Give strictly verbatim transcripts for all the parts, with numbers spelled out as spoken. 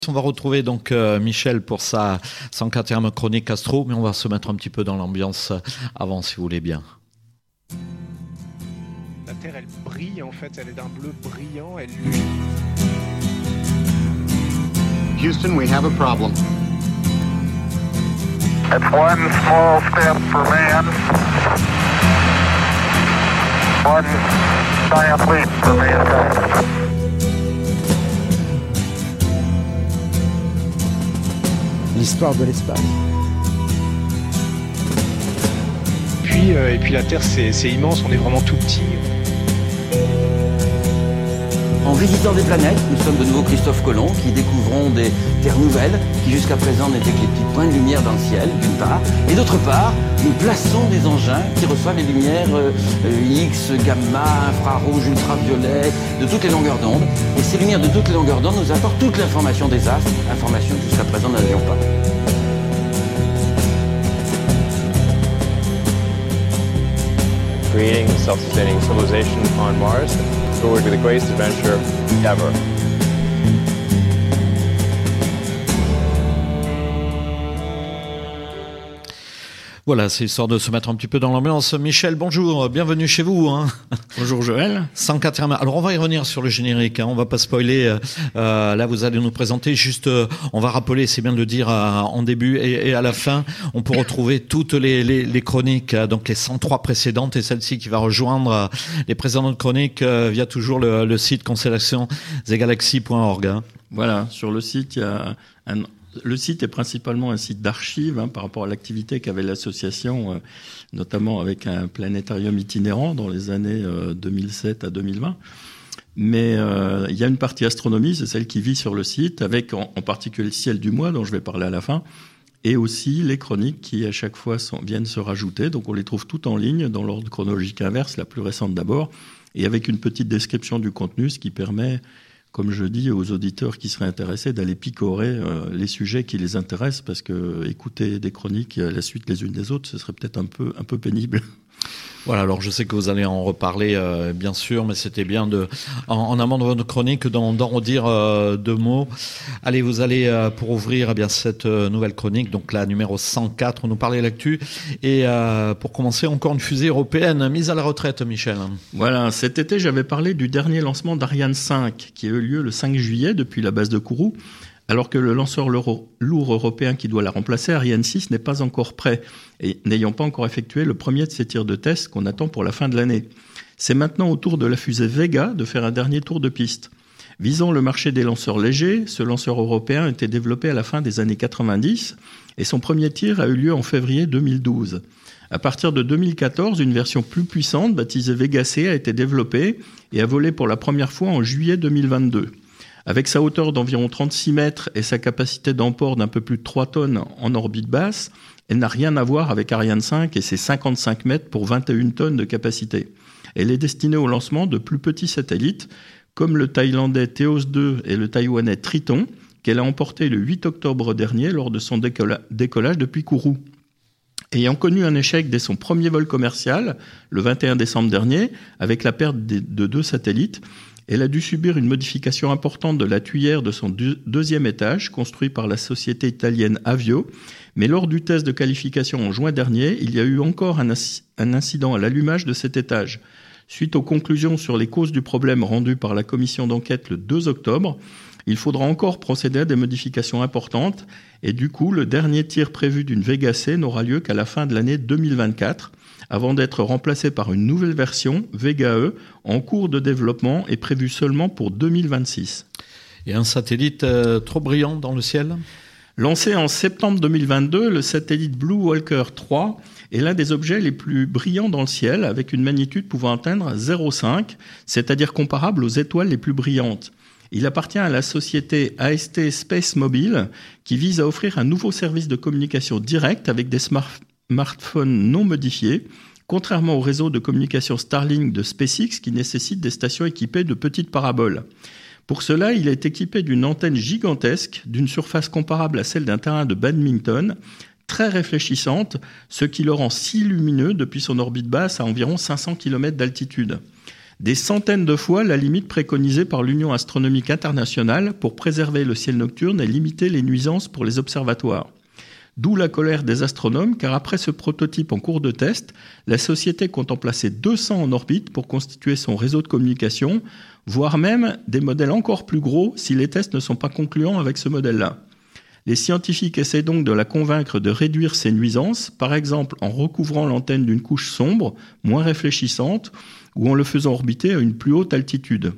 On va retrouver donc euh, Michel pour sa cent quatrième chronique astro, mais on va se mettre un petit peu dans l'ambiance avant, si vous voulez bien. La Terre, elle brille en fait, elle est d'un bleu brillant, elle luit. Houston, we have a problem. It's one small step for man, one giant leap for mankind. L'histoire de l'espace. Puis, euh, et puis la Terre, c'est, c'est immense, on est vraiment tout petit. En visitant des planètes, nous sommes de nouveau Christophe Colomb qui découvrons des terres nouvelles qui jusqu'à présent n'étaient que les petits points de lumière dans le ciel, d'une part. Et d'autre part, nous plaçons des engins qui reçoivent les lumières euh, X, gamma, infrarouge, ultraviolet, de toutes les longueurs d'onde. Et ces lumières de toutes les longueurs d'onde nous apportent toute l'information des astres, information que jusqu'à présent nous n'avions pas. Creating a self-sustaining civilization on Mars, it would be the greatest adventure ever. Voilà, c'est histoire de se mettre un petit peu dans l'ambiance. Michel, bonjour, bienvenue chez vous. Hein. Bonjour Joël. cent quatrième. Alors on va y revenir sur le générique, hein. On va pas spoiler. Euh, là, vous allez nous présenter. Juste, euh, on va rappeler, c'est bien de le dire euh, en début et, et à la fin, on peut retrouver toutes les, les, les chroniques, euh, donc les cent trois précédentes et celle-ci qui va rejoindre euh, les précédentes chroniques euh, via toujours le, le site constellations et galaxies point org. Hein. Voilà, sur le site, il y a un... Le site est principalement un site d'archives hein, par rapport à l'activité qu'avait l'association, euh, notamment avec un planétarium itinérant dans les années euh, deux mille sept à deux mille vingt. Mais euh, il y a une partie astronomie, c'est celle qui vit sur le site, avec en, en particulier le ciel du mois, dont je vais parler à la fin, et aussi les chroniques qui, à chaque fois, sont, viennent se rajouter. Donc on les trouve toutes en ligne, dans l'ordre chronologique inverse, la plus récente d'abord, et avec une petite description du contenu, ce qui permet... Comme je dis aux auditeurs qui seraient intéressés, d'aller picorer euh, les sujets qui les intéressent, parce que écouter des chroniques à la suite les unes des autres, ce serait peut-être un peu, un peu pénible. Voilà, alors je sais que vous allez en reparler, euh, bien sûr, mais c'était bien de, en, en amont de votre chronique, d'en, d'en redire euh, deux mots. Allez, vous allez, euh, pour ouvrir eh bien cette euh, nouvelle chronique, donc la numéro cent quatre, nous parler de l'actu. Et euh, pour commencer, encore une fusée européenne mise à la retraite, Michel. Voilà, cet été, j'avais parlé du dernier lancement d'Ariane cinq, qui a eu lieu le cinq juillet depuis la base de Kourou. Alors que le lanceur lourd européen qui doit la remplacer, Ariane six, n'est pas encore prêt et n'ayant pas encore effectué le premier de ses tirs de test qu'on attend pour la fin de l'année. C'est maintenant au tour de la fusée Vega de faire un dernier tour de piste. Visant le marché des lanceurs légers, ce lanceur européen a été développé à la fin des années quatre-vingt-dix et son premier tir a eu lieu en février deux mille douze. À partir de deux mille quatorze, une version plus puissante, baptisée Vega C, a été développée et a volé pour la première fois en juillet deux mille vingt-deux. Avec sa hauteur d'environ trente-six mètres et sa capacité d'emport d'un peu plus de trois tonnes en orbite basse, elle n'a rien à voir avec Ariane cinq et ses cinquante-cinq mètres pour vingt et une tonnes de capacité. Elle est destinée au lancement de plus petits satellites, comme le thaïlandais Theos deux et le taïwanais Triton, qu'elle a emporté le huit octobre dernier lors de son décolla- décollage depuis Kourou. Ayant connu un échec dès son premier vol commercial, le vingt et un décembre dernier, avec la perte de deux satellites, elle a dû subir une modification importante de la tuyère de son deux, deuxième étage, construit par la société italienne Avio. Mais lors du test de qualification en juin dernier, il y a eu encore un, un incident à l'allumage de cet étage. Suite aux conclusions sur les causes du problème rendues par la commission d'enquête le deux octobre, il faudra encore procéder à des modifications importantes. Et du coup, le dernier tir prévu d'une Vega C n'aura lieu qu'à la fin de l'année deux mille vingt-quatre. Avant d'être remplacé par une nouvelle version, Vega E, en cours de développement et prévue seulement pour deux mille vingt-six. Et un satellite euh, trop brillant dans le ciel ? Lancé en septembre deux mille vingt-deux, le satellite Blue Walker trois est l'un des objets les plus brillants dans le ciel, avec une magnitude pouvant atteindre zéro virgule cinq, c'est-à-dire comparable aux étoiles les plus brillantes. Il appartient à la société A S T Space Mobile, qui vise à offrir un nouveau service de communication directe avec des smartphones smartphones non modifiés, contrairement au réseau de communication Starlink de SpaceX qui nécessite des stations équipées de petites paraboles. Pour cela, il est équipé d'une antenne gigantesque, d'une surface comparable à celle d'un terrain de badminton, très réfléchissante, ce qui le rend si lumineux depuis son orbite basse à environ cinq cents kilomètres d'altitude. des centaines de fois la limite préconisée par l'Union astronomique internationale pour préserver le ciel nocturne et limiter les nuisances pour les observatoires. D'où la colère des astronomes, car après ce prototype en cours de test, la société compte en placer deux cents en orbite pour constituer son réseau de communication, voire même des modèles encore plus gros si les tests ne sont pas concluants avec ce modèle-là. Les scientifiques essaient donc de la convaincre de réduire ces nuisances, par exemple en recouvrant l'antenne d'une couche sombre, moins réfléchissante, ou en le faisant orbiter à une plus haute altitude.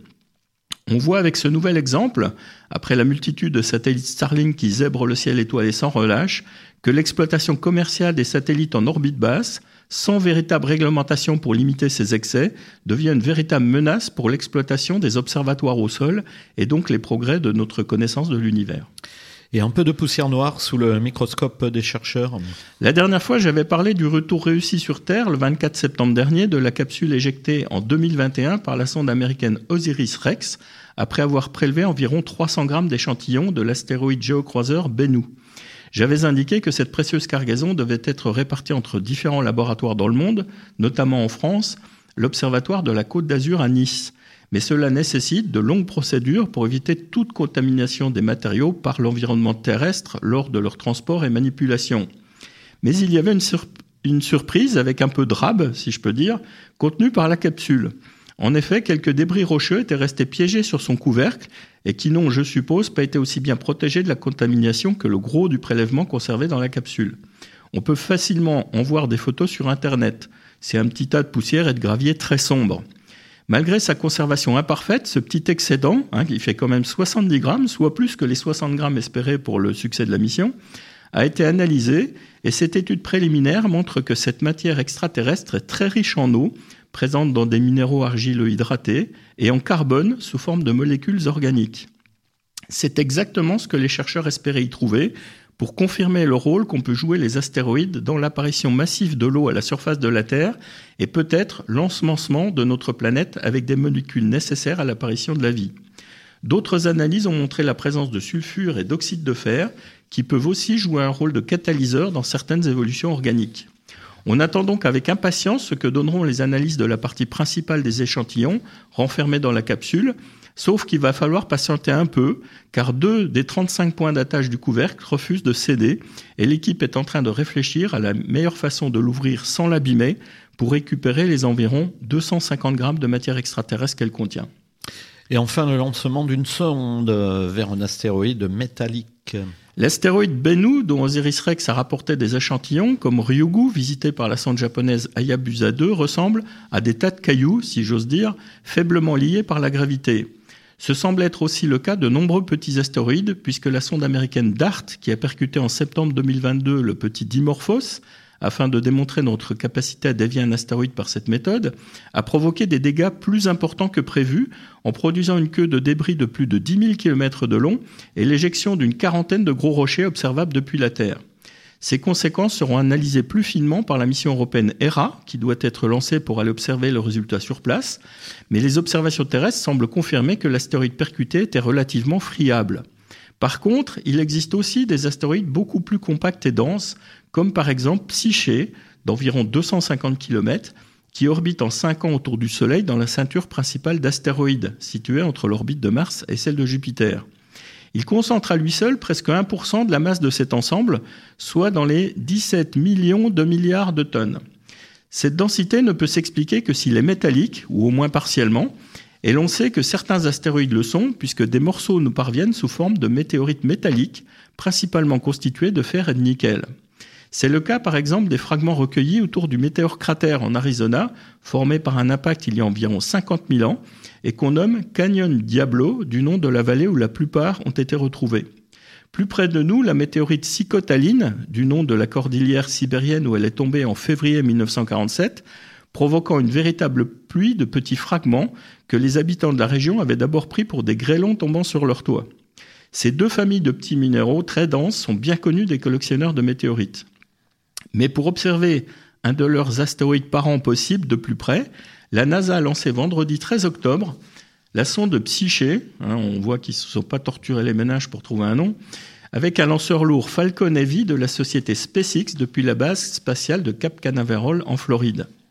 On voit avec ce nouvel exemple, après la multitude de satellites Starlink qui zèbrent le ciel étoilé sans relâche, que l'exploitation commerciale des satellites en orbite basse, sans véritable réglementation pour limiter ces excès, devient une véritable menace pour l'exploitation des observatoires au sol et donc les progrès de notre connaissance de l'univers. Et un peu de poussière noire sous le microscope des chercheurs. La dernière fois, j'avais parlé du retour réussi sur Terre, le vingt-quatre septembre dernier, de la capsule éjectée en deux mille vingt et un par la sonde américaine Osiris-Rex, après avoir prélevé environ trois cents grammes d'échantillons de l'astéroïde géocroiseur Bennu. J'avais indiqué que cette précieuse cargaison devait être répartie entre différents laboratoires dans le monde, notamment en France, l'Observatoire de la Côte d'Azur à Nice. Mais cela nécessite de longues procédures pour éviter toute contamination des matériaux par l'environnement terrestre lors de leur transport et manipulation. Mais il y avait une, sur- une surprise avec un peu de rab, si je peux dire, contenue par la capsule. En effet, quelques débris rocheux étaient restés piégés sur son couvercle et qui n'ont, je suppose, pas été aussi bien protégés de la contamination que le gros du prélèvement conservé dans la capsule. On peut facilement en voir des photos sur Internet. C'est un petit tas de poussière et de gravier très sombre. Malgré sa conservation imparfaite, ce petit excédent, hein, qui fait quand même soixante-dix grammes, soit plus que les soixante grammes espérés pour le succès de la mission, a été analysé et cette étude préliminaire montre que cette matière extraterrestre est très riche en eau, présente dans des minéraux argileux hydratés et en carbone sous forme de molécules organiques. C'est exactement ce que les chercheurs espéraient y trouver pour confirmer le rôle qu'ont pu jouer les astéroïdes dans l'apparition massive de l'eau à la surface de la Terre et peut-être l'ensemencement de notre planète avec des molécules nécessaires à l'apparition de la vie. D'autres analyses ont montré la présence de sulfure et d'oxyde de fer qui peuvent aussi jouer un rôle de catalyseur dans certaines évolutions organiques. On attend donc avec impatience ce que donneront les analyses de la partie principale des échantillons renfermés dans la capsule, sauf qu'il va falloir patienter un peu, car deux des trente-cinq points d'attache du couvercle refusent de céder, et l'équipe est en train de réfléchir à la meilleure façon de l'ouvrir sans l'abîmer pour récupérer les environ deux cent cinquante grammes de matière extraterrestre qu'elle contient. Et enfin, le lancement d'une sonde vers un astéroïde métallique. L'astéroïde Bennu, dont Osiris-Rex a rapporté des échantillons, comme Ryugu, visité par la sonde japonaise Hayabusa deux, ressemble à des tas de cailloux, si j'ose dire, faiblement liés par la gravité. Ce semble être aussi le cas de nombreux petits astéroïdes, puisque la sonde américaine DART, qui a percuté en septembre deux mille vingt-deux le petit Dimorphos, afin de démontrer notre capacité à dévier un astéroïde par cette méthode, a provoqué des dégâts plus importants que prévu en produisant une queue de débris de plus de dix mille kilomètres de long et l'éjection d'une quarantaine de gros rochers observables depuis la Terre. Ces conséquences seront analysées plus finement par la mission européenne Hera, qui doit être lancée pour aller observer le résultat sur place, mais les observations terrestres semblent confirmer que l'astéroïde percuté était relativement friable. Par contre, il existe aussi des astéroïdes beaucoup plus compacts et denses, comme par exemple Psyché, d'environ deux cent cinquante kilomètres, qui orbite en cinq ans autour du Soleil dans la ceinture principale d'astéroïdes, située entre l'orbite de Mars et celle de Jupiter. Il concentre à lui seul presque un pour cent de la masse de cet ensemble, soit dans les dix-sept millions de milliards de tonnes. Cette densité ne peut s'expliquer que s'il est métallique, ou au moins partiellement, et l'on sait que certains astéroïdes le sont, puisque des morceaux nous parviennent sous forme de météorites métalliques, principalement constitués de fer et de nickel. C'est le cas par exemple des fragments recueillis autour du météore cratère en Arizona, formé par un impact il y a environ cinquante mille ans, et qu'on nomme Canyon Diablo, du nom de la vallée où la plupart ont été retrouvés. Plus près de nous, la météorite Psychotaline, du nom de la cordillère sibérienne où elle est tombée en février mille neuf cent quarante-sept, provoquant une véritable pluie de petits fragments que les habitants de la région avaient d'abord pris pour des grêlons tombant sur leur toit. Ces deux familles de petits minéraux très denses sont bien connues des collectionneurs de météorites. Mais pour observer un de leurs astéroïdes parents possibles de plus près, la NASA a lancé vendredi treize octobre la sonde Psyché, hein, on voit qu'ils ne se sont pas torturés les ménages pour trouver un nom, avec un lanceur lourd Falcon Heavy de la société SpaceX depuis la base spatiale de Cap Canaveral en Floride.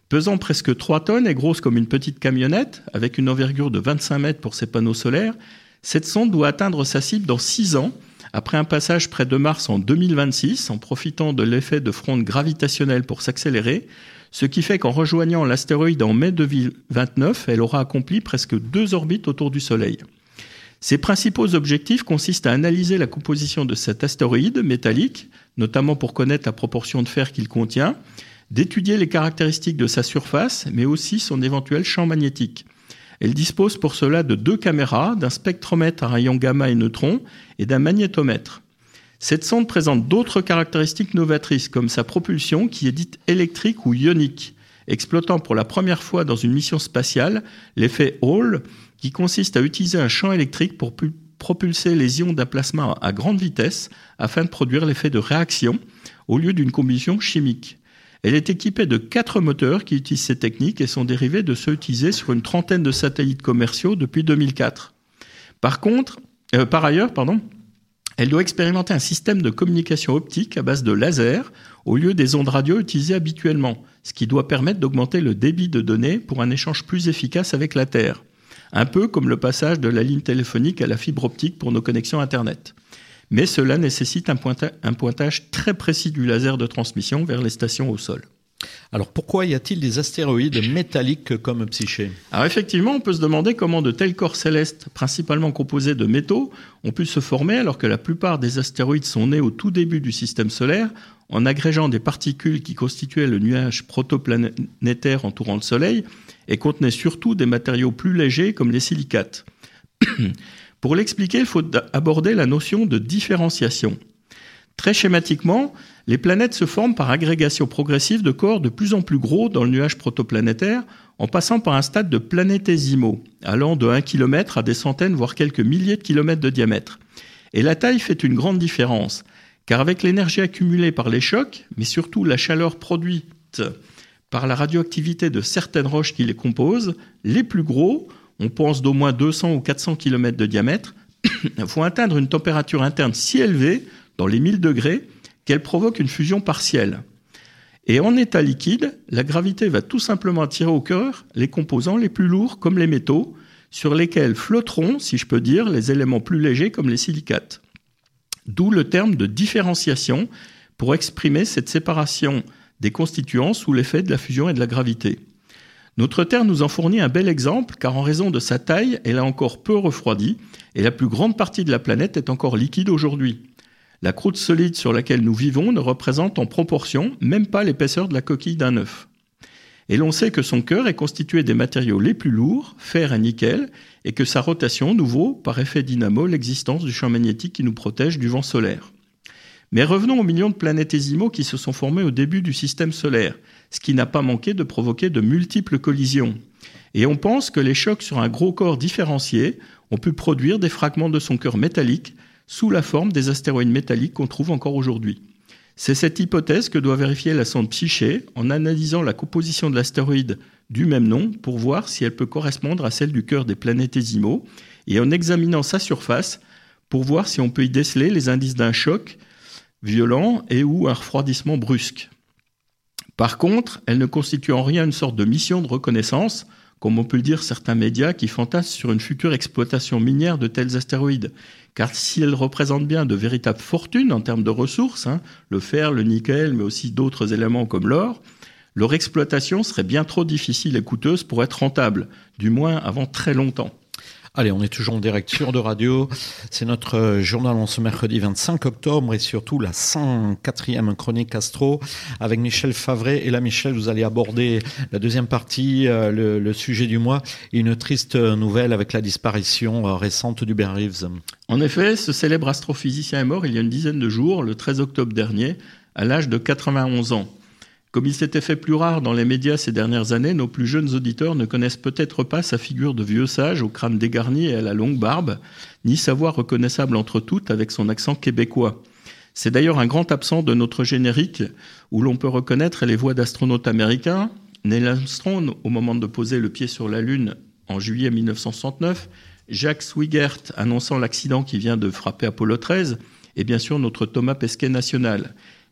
Pesant presque trois tonnes et grosse comme une petite camionnette, avec une envergure de vingt-cinq mètres pour ses panneaux solaires, cette sonde doit atteindre sa cible dans six ans, après un passage près de Mars en deux mille vingt-six, en profitant de l'effet de fronde gravitationnelle pour s'accélérer, ce qui fait qu'en rejoignant l'astéroïde en mai deux mille vingt-neuf, elle aura accompli presque deux orbites autour du Soleil. Ses principaux objectifs consistent à analyser la composition de cet astéroïde métallique, notamment pour connaître la proportion de fer qu'il contient, d'étudier les caractéristiques de sa surface, mais aussi son éventuel champ magnétique. Elle dispose pour cela de deux caméras, d'un spectromètre à rayons gamma et neutrons et d'un magnétomètre. Cette sonde présente d'autres caractéristiques novatrices, comme sa propulsion qui est dite électrique ou ionique, exploitant pour la première fois dans une mission spatiale l'effet Hall, qui consiste à utiliser un champ électrique pour pu- propulser les ions d'un plasma à grande vitesse afin de produire l'effet de réaction au lieu d'une combustion chimique. Elle est équipée de quatre moteurs qui utilisent ces techniques et sont dérivés de ceux utilisés sur une trentaine de satellites commerciaux depuis deux mille quatre. Par contre, euh, par ailleurs, pardon, elle doit expérimenter un système de communication optique à base de laser au lieu des ondes radio utilisées habituellement, ce qui doit permettre d'augmenter le débit de données pour un échange plus efficace avec la Terre. Un peu comme le passage de la ligne téléphonique à la fibre optique pour nos connexions Internet. Mais cela nécessite un, pointa- un pointage très précis du laser de transmission vers les stations au sol. Alors pourquoi y a-t-il des astéroïdes métalliques comme Psyché ? Alors effectivement, on peut se demander comment de tels corps célestes, principalement composés de métaux, ont pu se former alors que la plupart des astéroïdes sont nés au tout début du système solaire en agrégeant des particules qui constituaient le nuage protoplanétaire entourant le Soleil et contenaient surtout des matériaux plus légers comme les silicates. Pour l'expliquer, il faut aborder la notion de différenciation. Très schématiquement, les planètes se forment par agrégation progressive de corps de plus en plus gros dans le nuage protoplanétaire, en passant par un stade de planétésimaux, allant de un kilomètre à des centaines, voire quelques milliers de kilomètres de diamètre. Et la taille fait une grande différence, car avec l'énergie accumulée par les chocs, mais surtout la chaleur produite par la radioactivité de certaines roches qui les composent, les plus gros, on pense d'au moins deux cents ou quatre cents kilomètres de diamètre, vont atteindre une température interne si élevée, dans les mille degrés, qu'elle provoque une fusion partielle. Et en état liquide, la gravité va tout simplement attirer au cœur les composants les plus lourds comme les métaux, sur lesquels flotteront, si je peux dire, les éléments plus légers comme les silicates. D'où le terme de différenciation pour exprimer cette séparation des constituants sous l'effet de la fusion et de la gravité. Notre Terre nous en fournit un bel exemple, car en raison de sa taille, elle a encore peu refroidi, et la plus grande partie de la planète est encore liquide aujourd'hui. La croûte solide sur laquelle nous vivons ne représente en proportion même pas l'épaisseur de la coquille d'un œuf. Et l'on sait que son cœur est constitué des matériaux les plus lourds, fer et nickel, et que sa rotation nous vaut, par effet dynamo, l'existence du champ magnétique qui nous protège du vent solaire. Mais revenons aux millions de planétésimaux qui se sont formés au début du système solaire, ce qui n'a pas manqué de provoquer de multiples collisions. Et on pense que les chocs sur un gros corps différencié ont pu produire des fragments de son cœur métallique sous la forme des astéroïdes métalliques qu'on trouve encore aujourd'hui. C'est cette hypothèse que doit vérifier la sonde Psyché en analysant la composition de l'astéroïde du même nom pour voir si elle peut correspondre à celle du cœur des planétésimaux et en examinant sa surface pour voir si on peut y déceler les indices d'un choc violent et ou un refroidissement brusque. Par contre, elle ne constitue en rien une sorte de mission de reconnaissance, comme on peut le dire certains médias qui fantasment sur une future exploitation minière de tels astéroïdes. Car si elles représentent bien de véritables fortunes en termes de ressources, hein, le fer, le nickel, mais aussi d'autres éléments comme l'or, leur exploitation serait bien trop difficile et coûteuse pour être rentable, du moins avant très longtemps. Allez, on est toujours en direct sur de radio. C'est notre journal en ce mercredi vingt-cinq octobre et surtout la cent quatrième chronique Astro avec Michel Favret. Et là, Michel, vous allez aborder la deuxième partie, euh, le, le sujet du mois, une triste nouvelle avec la disparition euh, récente d'Hubert Reeves. En effet, ce célèbre astrophysicien est mort il y a une dizaine de jours, le treize octobre dernier, à l'âge de quatre-vingt-onze ans. Comme il s'était fait plus rare dans les médias ces dernières années, nos plus jeunes auditeurs ne connaissent peut-être pas sa figure de vieux sage au crâne dégarni et à la longue barbe, ni sa voix reconnaissable entre toutes avec son accent québécois. C'est d'ailleurs un grand absent de notre générique où l'on peut reconnaître les voix d'astronautes américains, Neil Armstrong au moment de poser le pied sur la Lune en juillet mille neuf cent soixante-neuf, Jacques Swigert annonçant l'accident qui vient de frapper Apollo treize, et bien sûr notre Thomas Pesquet national.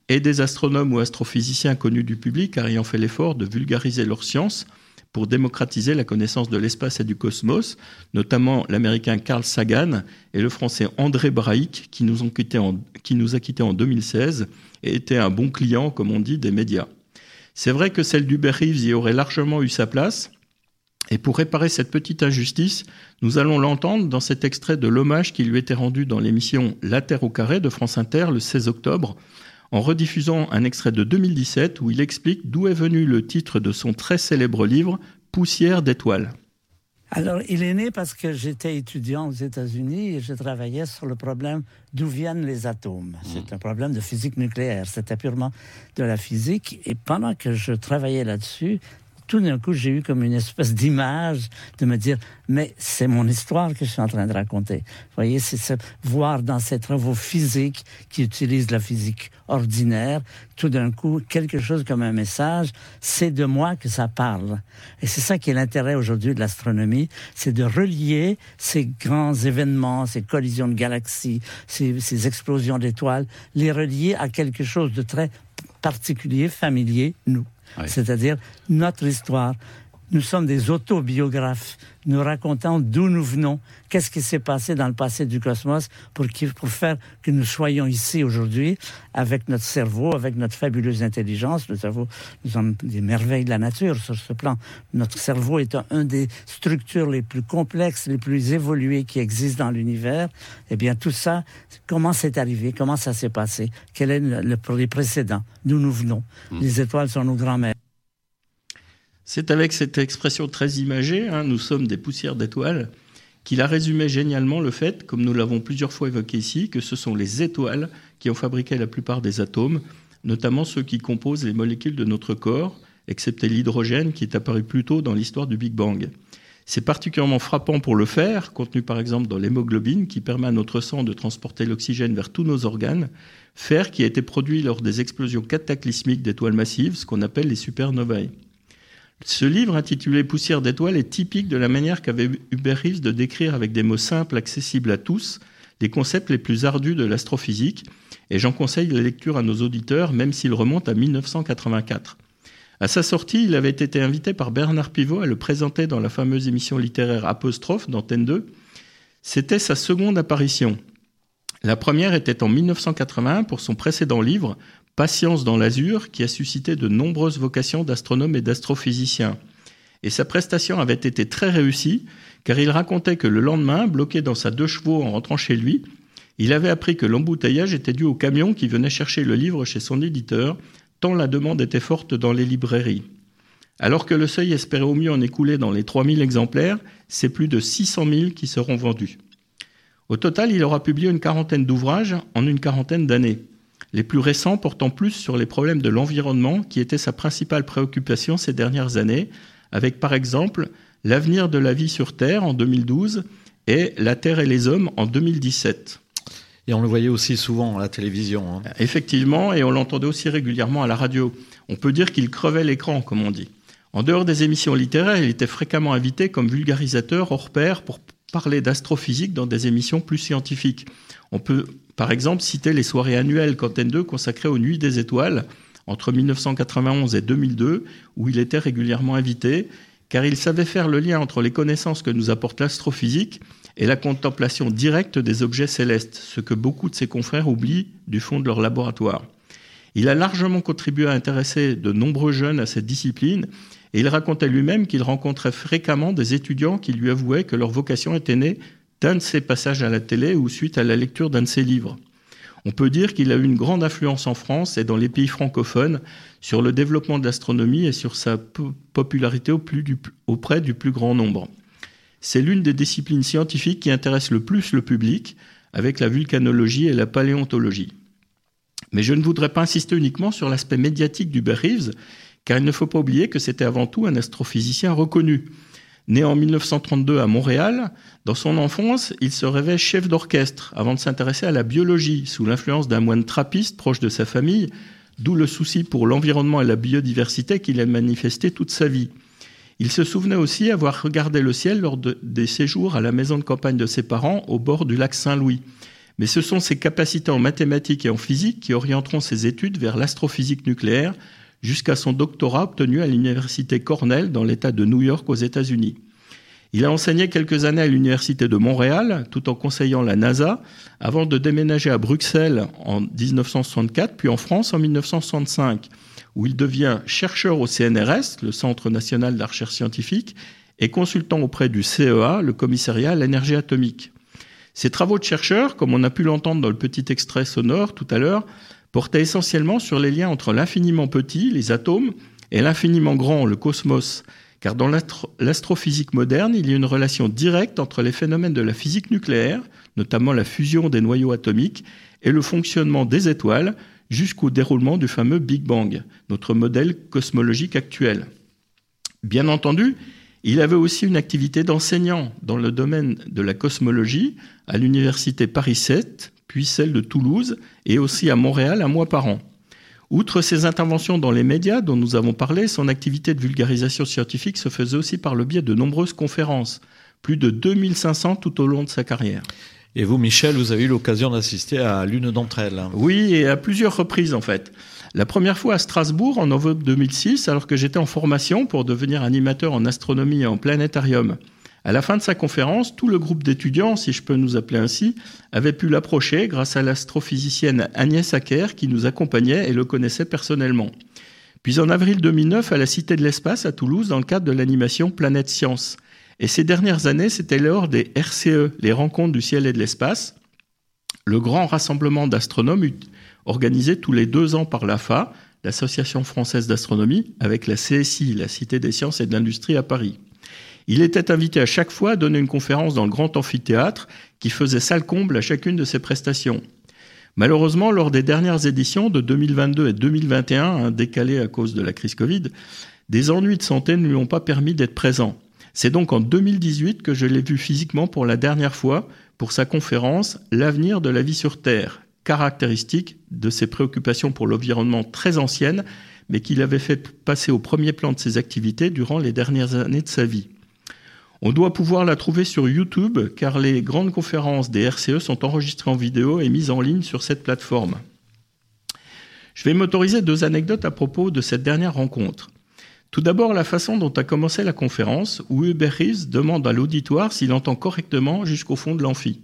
et des astronomes ou astrophysiciens connus du public ayant fait l'effort de vulgariser leur science pour démocratiser la connaissance de l'espace et du cosmos, notamment l'américain Carl Sagan et le français André Braic, qui nous, ont quitté en, qui nous a quittés en deux mille seize et était un bon client, comme on dit, des médias. C'est vrai que celle d'Hubert Reeves y aurait largement eu sa place, et pour réparer cette petite injustice, nous allons l'entendre dans cet extrait de l'hommage qui lui était rendu dans l'émission La Terre au carré de France Inter le seize octobre, en rediffusant un extrait de deux mille dix-sept où il explique d'où est venu le titre de son très célèbre livre « Poussière d'étoiles ». Alors, il est né parce que j'étais étudiant aux États-Unis et je travaillais sur le problème d'où viennent les atomes. C'est un problème de physique nucléaire, c'était purement de la physique. Et pendant que je travaillais là-dessus, tout d'un coup, j'ai eu comme une espèce d'image de me dire, mais c'est mon histoire que je suis en train de raconter. Vous voyez, c'est ce, voir dans ces travaux physiques qui utilisent la physique ordinaire, tout d'un coup, quelque chose comme un message, c'est de moi que ça parle. Et c'est ça qui est l'intérêt aujourd'hui de l'astronomie, c'est de relier ces grands événements, ces collisions de galaxies, ces, ces explosions d'étoiles, les relier à quelque chose de très particulier, familier, nous. Oui. C'est-à-dire notre histoire. Nous sommes des autobiographes. Nous racontons d'où nous venons, qu'est-ce qui s'est passé dans le passé du cosmos pour, pour faire que nous soyons ici aujourd'hui avec notre cerveau, avec notre fabuleuse intelligence. Nous avons, nous sommes des merveilles de la nature sur ce plan. Notre cerveau est un, un des structures les plus complexes, les plus évoluées qui existent dans l'univers. Eh bien, tout ça, comment c'est arrivé? Comment ça s'est passé? Quel est le, le, les précédents? D'où nous venons? Mmh. Les étoiles sont nos grands-mères. C'est avec cette expression très imagée, hein, nous sommes des poussières d'étoiles, qu'il a résumé génialement le fait, comme nous l'avons plusieurs fois évoqué ici, que ce sont les étoiles qui ont fabriqué la plupart des atomes, notamment ceux qui composent les molécules de notre corps, excepté l'hydrogène qui est apparu plus tôt dans l'histoire du Big Bang. C'est particulièrement frappant pour le fer, contenu par exemple dans l'hémoglobine, qui permet à notre sang de transporter l'oxygène vers tous nos organes, fer qui a été produit lors des explosions cataclysmiques d'étoiles massives, ce qu'on appelle les supernovae. Ce livre, intitulé « Poussière d'étoiles », est typique de la manière qu'avait Hubert Reeves de décrire avec des mots simples, accessibles à tous, les concepts les plus ardus de l'astrophysique, et j'en conseille la lecture à nos auditeurs, même s'il remonte à mille neuf cent quatre-vingt-quatre. À sa sortie, il avait été invité par Bernard Pivot à le présenter dans la fameuse émission littéraire Apostrophe d'Antenne deux. C'était sa seconde apparition. La première était en mille neuf cent quatre-vingt-un pour son précédent livre « Patience dans l'azur » qui a suscité de nombreuses vocations d'astronomes et d'astrophysiciens. Et sa prestation avait été très réussie car il racontait que le lendemain, bloqué dans sa deux chevaux en rentrant chez lui, il avait appris que l'embouteillage était dû au camion qui venait chercher le livre chez son éditeur, tant la demande était forte dans les librairies. Alors que le seuil espérait au mieux en écouler dans les trois mille exemplaires, c'est plus de six cent mille qui seront vendus. Au total, il aura publié une quarantaine d'ouvrages en une quarantaine d'années. Les plus récents portant plus sur les problèmes de l'environnement, qui était sa principale préoccupation ces dernières années, avec par exemple l'avenir de la vie sur Terre en deux mille douze et La Terre et les hommes en deux mille dix-sept. Et on le voyait aussi souvent à la télévision. Hein. Effectivement, et on l'entendait aussi régulièrement à la radio. On peut dire qu'il crevait l'écran, comme on dit. En dehors des émissions littéraires, il était fréquemment invité comme vulgarisateur hors pair pour parler d'astrophysique dans des émissions plus scientifiques. On peut, par exemple, citer les soirées annuelles qu'Antenne deux consacrait aux Nuits des Étoiles entre mille neuf cent quatre-vingt-onze et deux mille deux, où il était régulièrement invité, car il savait faire le lien entre les connaissances que nous apporte l'astrophysique et la contemplation directe des objets célestes, ce que beaucoup de ses confrères oublient du fond de leur laboratoire. Il a largement contribué à intéresser de nombreux jeunes à cette discipline, et il racontait lui-même qu'il rencontrait fréquemment des étudiants qui lui avouaient que leur vocation était née d'un de ses passages à la télé ou suite à la lecture d'un de ses livres. On peut dire qu'il a eu une grande influence en France et dans les pays francophones sur le développement de l'astronomie et sur sa popularité au plus du, auprès du plus grand nombre. C'est l'une des disciplines scientifiques qui intéresse le plus le public, avec la vulcanologie et la paléontologie. Mais je ne voudrais pas insister uniquement sur l'aspect médiatique d'Hubert Reeves, car il ne faut pas oublier que c'était avant tout un astrophysicien reconnu. Né en mille neuf cent trente-deux à Montréal, dans son enfance, il se rêvait chef d'orchestre avant de s'intéresser à la biologie, sous l'influence d'un moine trappiste proche de sa famille, d'où le souci pour l'environnement et la biodiversité qu'il a manifesté toute sa vie. Il se souvenait aussi avoir regardé le ciel lors de, des séjours à la maison de campagne de ses parents au bord du lac Saint-Louis. Mais ce sont ses capacités en mathématiques et en physique qui orienteront ses études vers l'astrophysique nucléaire jusqu'à son doctorat obtenu à l'université Cornell dans l'État de New York aux États-Unis. Il a enseigné quelques années à l'université de Montréal, tout en conseillant la NASA, avant de déménager à Bruxelles en dix-neuf cent soixante-quatre, puis en France en dix-neuf cent soixante-cinq, où il devient chercheur au C N R S, le Centre national de la recherche scientifique, et consultant auprès du C E A, le commissariat à l'énergie atomique. Ses travaux de chercheur, comme on a pu l'entendre dans le petit extrait sonore tout à l'heure, portaient essentiellement sur les liens entre l'infiniment petit, les atomes, et l'infiniment grand, le cosmos, car dans l'astro- l'astrophysique moderne, il y a une relation directe entre les phénomènes de la physique nucléaire, notamment la fusion des noyaux atomiques, et le fonctionnement des étoiles, jusqu'au déroulement du fameux Big Bang, notre modèle cosmologique actuel. Bien entendu, il avait aussi une activité d'enseignant dans le domaine de la cosmologie à l'université Paris sept, puis celle de Toulouse, et aussi à Montréal un mois par an. Outre ses interventions dans les médias dont nous avons parlé, son activité de vulgarisation scientifique se faisait aussi par le biais de nombreuses conférences, plus de deux mille cinq cents tout au long de sa carrière. Et vous, Michel, vous avez eu l'occasion d'assister à l'une d'entre elles. Oui, et à plusieurs reprises en fait. La première fois à Strasbourg en novembre deux mille six, alors que j'étais en formation pour devenir animateur en astronomie et en planétarium. À la fin de sa conférence, tout le groupe d'étudiants, si je peux nous appeler ainsi, avait pu l'approcher grâce à l'astrophysicienne Agnès Acker qui nous accompagnait et le connaissait personnellement. Puis en avril deux mille neuf, à la Cité de l'Espace à Toulouse, dans le cadre de l'animation Planète Science. Et ces dernières années, c'était lors des R C E, les Rencontres du ciel et de l'espace, le grand rassemblement d'astronomes organisé tous les deux ans par l'A F A, l'Association française d'astronomie, avec la C S I, la Cité des sciences et de l'industrie à Paris. Il était invité à chaque fois à donner une conférence dans le grand amphithéâtre qui faisait salle comble à chacune de ses prestations. Malheureusement, lors des dernières éditions de deux mille vingt-deux et deux mille vingt et un, hein, décalées à cause de la crise Covid, des ennuis de santé ne lui ont pas permis d'être présent. C'est donc en deux mille dix-huit que je l'ai vu physiquement pour la dernière fois pour sa conférence « L'avenir de la vie sur Terre », caractéristique de ses préoccupations pour l'environnement très anciennes, mais qu'il avait fait passer au premier plan de ses activités durant les dernières années de sa vie. On doit pouvoir la trouver sur YouTube, car les grandes conférences des R C E sont enregistrées en vidéo et mises en ligne sur cette plateforme. Je vais m'autoriser deux anecdotes à propos de cette dernière rencontre. Tout d'abord, la façon dont a commencé la conférence, où Hubert Reeves demande à l'auditoire s'il entend correctement jusqu'au fond de l'amphi.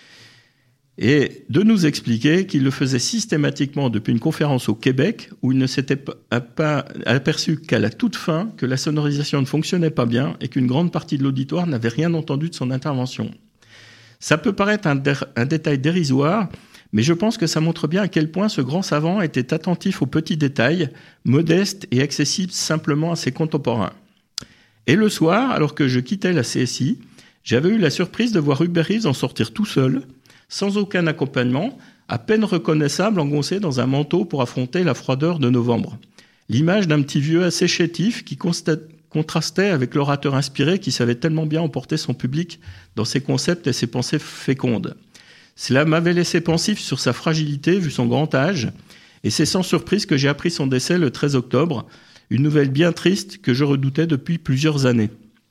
Et de nous expliquer qu'il le faisait systématiquement depuis une conférence au Québec, où il ne s'était pas aperçu qu'à la toute fin que la sonorisation ne fonctionnait pas bien et qu'une grande partie de l'auditoire n'avait rien entendu de son intervention. Ça peut paraître un, dé- un détail dérisoire, mais je pense que ça montre bien à quel point ce grand savant était attentif aux petits détails, modeste et accessible simplement à ses contemporains. Et le soir, alors que je quittais la C S I, j'avais eu la surprise de voir Hubert Reeves en sortir tout seul, sans aucun accompagnement, à peine reconnaissable engoncé dans un manteau pour affronter la froideur de novembre. L'image d'un petit vieux assez chétif qui constate, contrastait avec l'orateur inspiré qui savait tellement bien emporter son public dans ses concepts et ses pensées fécondes. Cela m'avait laissé pensif sur sa fragilité vu son grand âge, et c'est sans surprise que j'ai appris son décès le treize octobre, une nouvelle bien triste que je redoutais depuis plusieurs années.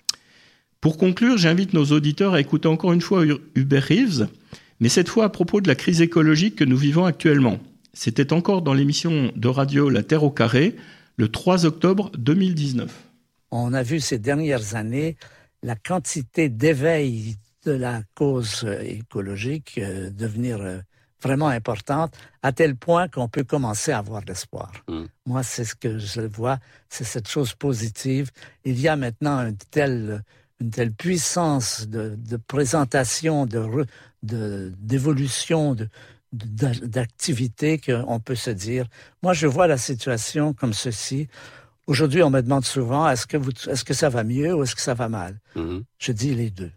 Pour conclure, j'invite nos auditeurs à écouter encore une fois Hubert Reeves, mais cette fois à propos de la crise écologique que nous vivons actuellement. C'était encore dans l'émission de radio La Terre au carré, le trois octobre deux mille dix-neuf. On a vu ces dernières années la quantité d'éveil de la cause écologique euh, devenir euh, vraiment importante, à tel point qu'on peut commencer à avoir de l'espoir. Mmh. Moi, c'est ce que je vois, c'est cette chose positive. Il y a maintenant une telle, une telle puissance de, de présentation, de, de, d'évolution, de, de, d'activité qu'on peut se dire. Moi, je vois la situation comme ceci. Aujourd'hui, on me demande souvent, est-ce que, vous, est-ce que ça va mieux ou est-ce que ça va mal? Mmh. Je dis les deux.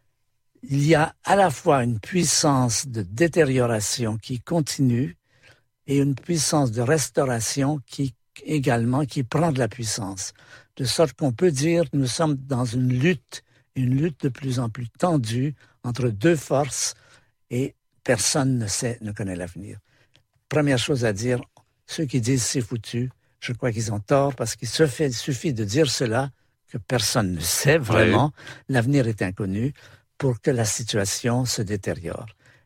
Il y a à la fois une puissance de détérioration qui continue et une puissance de restauration qui également qui prend de la puissance. De sorte qu'on peut dire que nous sommes dans une lutte, une lutte de plus en plus tendue entre deux forces et personne ne sait, ne connaît l'avenir. Première chose à dire, ceux qui disent c'est foutu, je crois qu'ils ont tort parce qu'il suffit, suffit de dire cela que personne ne sait vraiment, oui. L'avenir est inconnu, pour que la situation se détériore.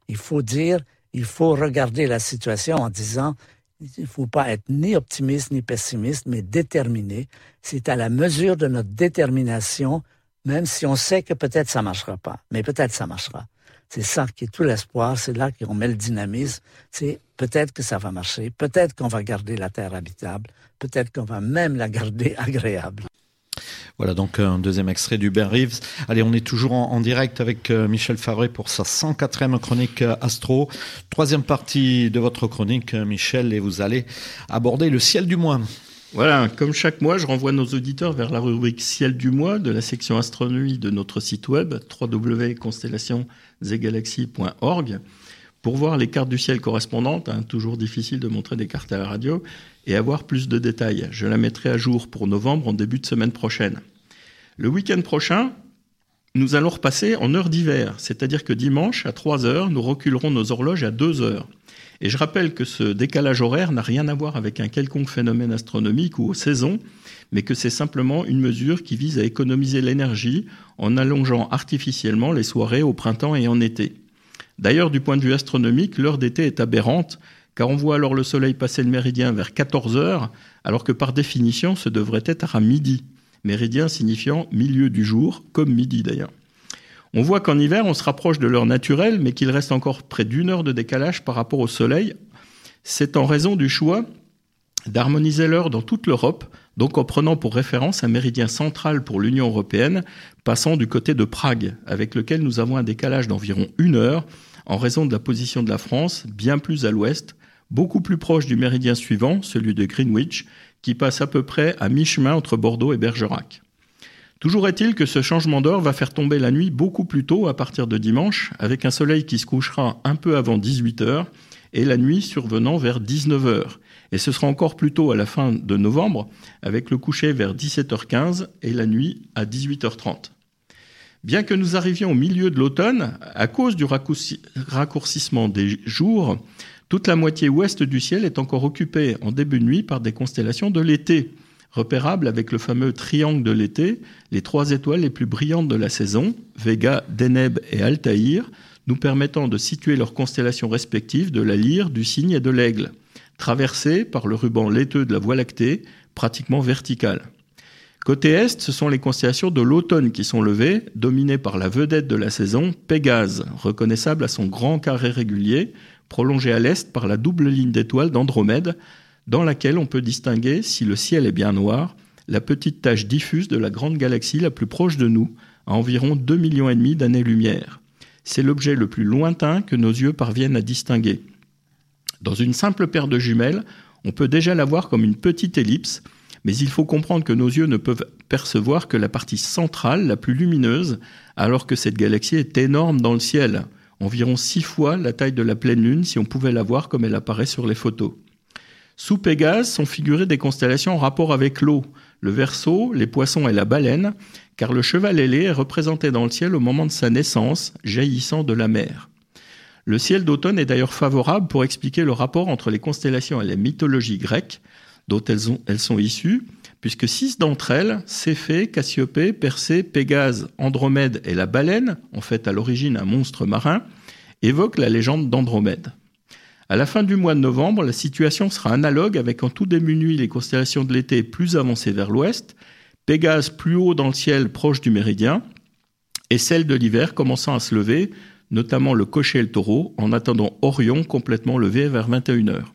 Il faut dire, il faut regarder la situation en disant, il ne faut pas être ni optimiste ni pessimiste, mais déterminé. C'est à la mesure de notre détermination, même si on sait que peut-être ça marchera pas, mais peut-être ça marchera. C'est ça qui est tout l'espoir, c'est là qu'on met le dynamisme. C'est peut-être que ça va marcher, peut-être qu'on va garder la terre habitable, peut-être qu'on va même la garder agréable. Voilà donc un deuxième extrait d'Hubert Reeves. Allez, on est toujours en, en direct avec euh, Michel Favret pour sa cent quatrième chronique euh, Astro. Troisième partie de votre chronique, euh, Michel, et vous allez aborder le ciel du mois. Voilà, comme chaque mois, je renvoie nos auditeurs vers la rubrique Ciel du mois de la section astronomie de notre site web w w w point constellations et galaxies point org pour voir les cartes du ciel correspondantes, hein, toujours difficile de montrer des cartes à la radio, et avoir plus de détails. Je la mettrai à jour pour novembre en début de semaine prochaine. Le week-end prochain, nous allons repasser en heure d'hiver, c'est-à-dire que dimanche, à trois heures, nous reculerons nos horloges à deux heures. Et je rappelle que ce décalage horaire n'a rien à voir avec un quelconque phénomène astronomique ou aux saisons, mais que c'est simplement une mesure qui vise à économiser l'énergie en allongeant artificiellement les soirées au printemps et en été. D'ailleurs, du point de vue astronomique, l'heure d'été est aberrante, car on voit alors le soleil passer le méridien vers quatorze heures, alors que par définition, ce devrait être à midi. Méridien signifiant milieu du jour, comme midi d'ailleurs. On voit qu'en hiver, on se rapproche de l'heure naturelle, mais qu'il reste encore près d'une heure de décalage par rapport au soleil. C'est en raison du choix d'harmoniser l'heure dans toute l'Europe, donc en prenant pour référence un méridien central pour l'Union européenne, passant du côté de Prague, avec lequel nous avons un décalage d'environ une heure, en raison de la position de la France, bien plus à l'ouest, beaucoup plus proche du méridien suivant, celui de Greenwich, qui passe à peu près à mi-chemin entre Bordeaux et Bergerac. Toujours est-il que ce changement d'heure va faire tomber la nuit beaucoup plus tôt à partir de dimanche, avec un soleil qui se couchera un peu avant dix-huit heures et la nuit survenant vers dix-neuf heures. Et ce sera encore plus tôt à la fin de novembre, avec le coucher vers dix-sept heures quinze et la nuit à dix-huit heures trente. Bien que nous arrivions au milieu de l'automne, à cause du raccourci- raccourcissement des jours, toute la moitié ouest du ciel est encore occupée en début de nuit par des constellations de l'été, repérables avec le fameux triangle de l'été, les trois étoiles les plus brillantes de la saison, Vega, Deneb et Altaïr, nous permettant de situer leurs constellations respectives de la Lyre, du Cygne et de l'Aigle, traversées par le ruban laiteux de la Voie lactée, pratiquement vertical. Côté est, ce sont les constellations de l'automne qui sont levées, dominées par la vedette de la saison, Pégase, reconnaissable à son grand carré régulier, prolongé à l'est par la double ligne d'étoiles d'Andromède, dans laquelle on peut distinguer, si le ciel est bien noir, la petite tache diffuse de la grande galaxie la plus proche de nous, à environ deux millions et demi d'années-lumière. C'est l'objet le plus lointain que nos yeux parviennent à distinguer. Dans une simple paire de jumelles, on peut déjà la voir comme une petite ellipse, mais il faut comprendre que nos yeux ne peuvent percevoir que la partie centrale, la plus lumineuse, alors que cette galaxie est énorme dans le ciel, environ six fois la taille de la pleine lune si on pouvait la voir comme elle apparaît sur les photos. Sous Pégase sont figurées des constellations en rapport avec l'eau, le Verseau, les poissons et la baleine, car le cheval ailé est représenté dans le ciel au moment de sa naissance, jaillissant de la mer. Le ciel d'automne est d'ailleurs favorable pour expliquer le rapport entre les constellations et la mythologie grecque, dont elles, ont, elles sont issues, puisque six d'entre elles, Céphée, Cassiopée, Persée, Pégase, Andromède et la baleine, en fait à l'origine un monstre marin, évoquent la légende d'Andromède. À la fin du mois de novembre, la situation sera analogue avec en tout début de nuit les constellations de l'été plus avancées vers l'ouest, Pégase plus haut dans le ciel proche du méridien, et celles de l'hiver commençant à se lever, notamment le Cocher et le Taureau, en attendant Orion complètement levé vers vingt et une heures.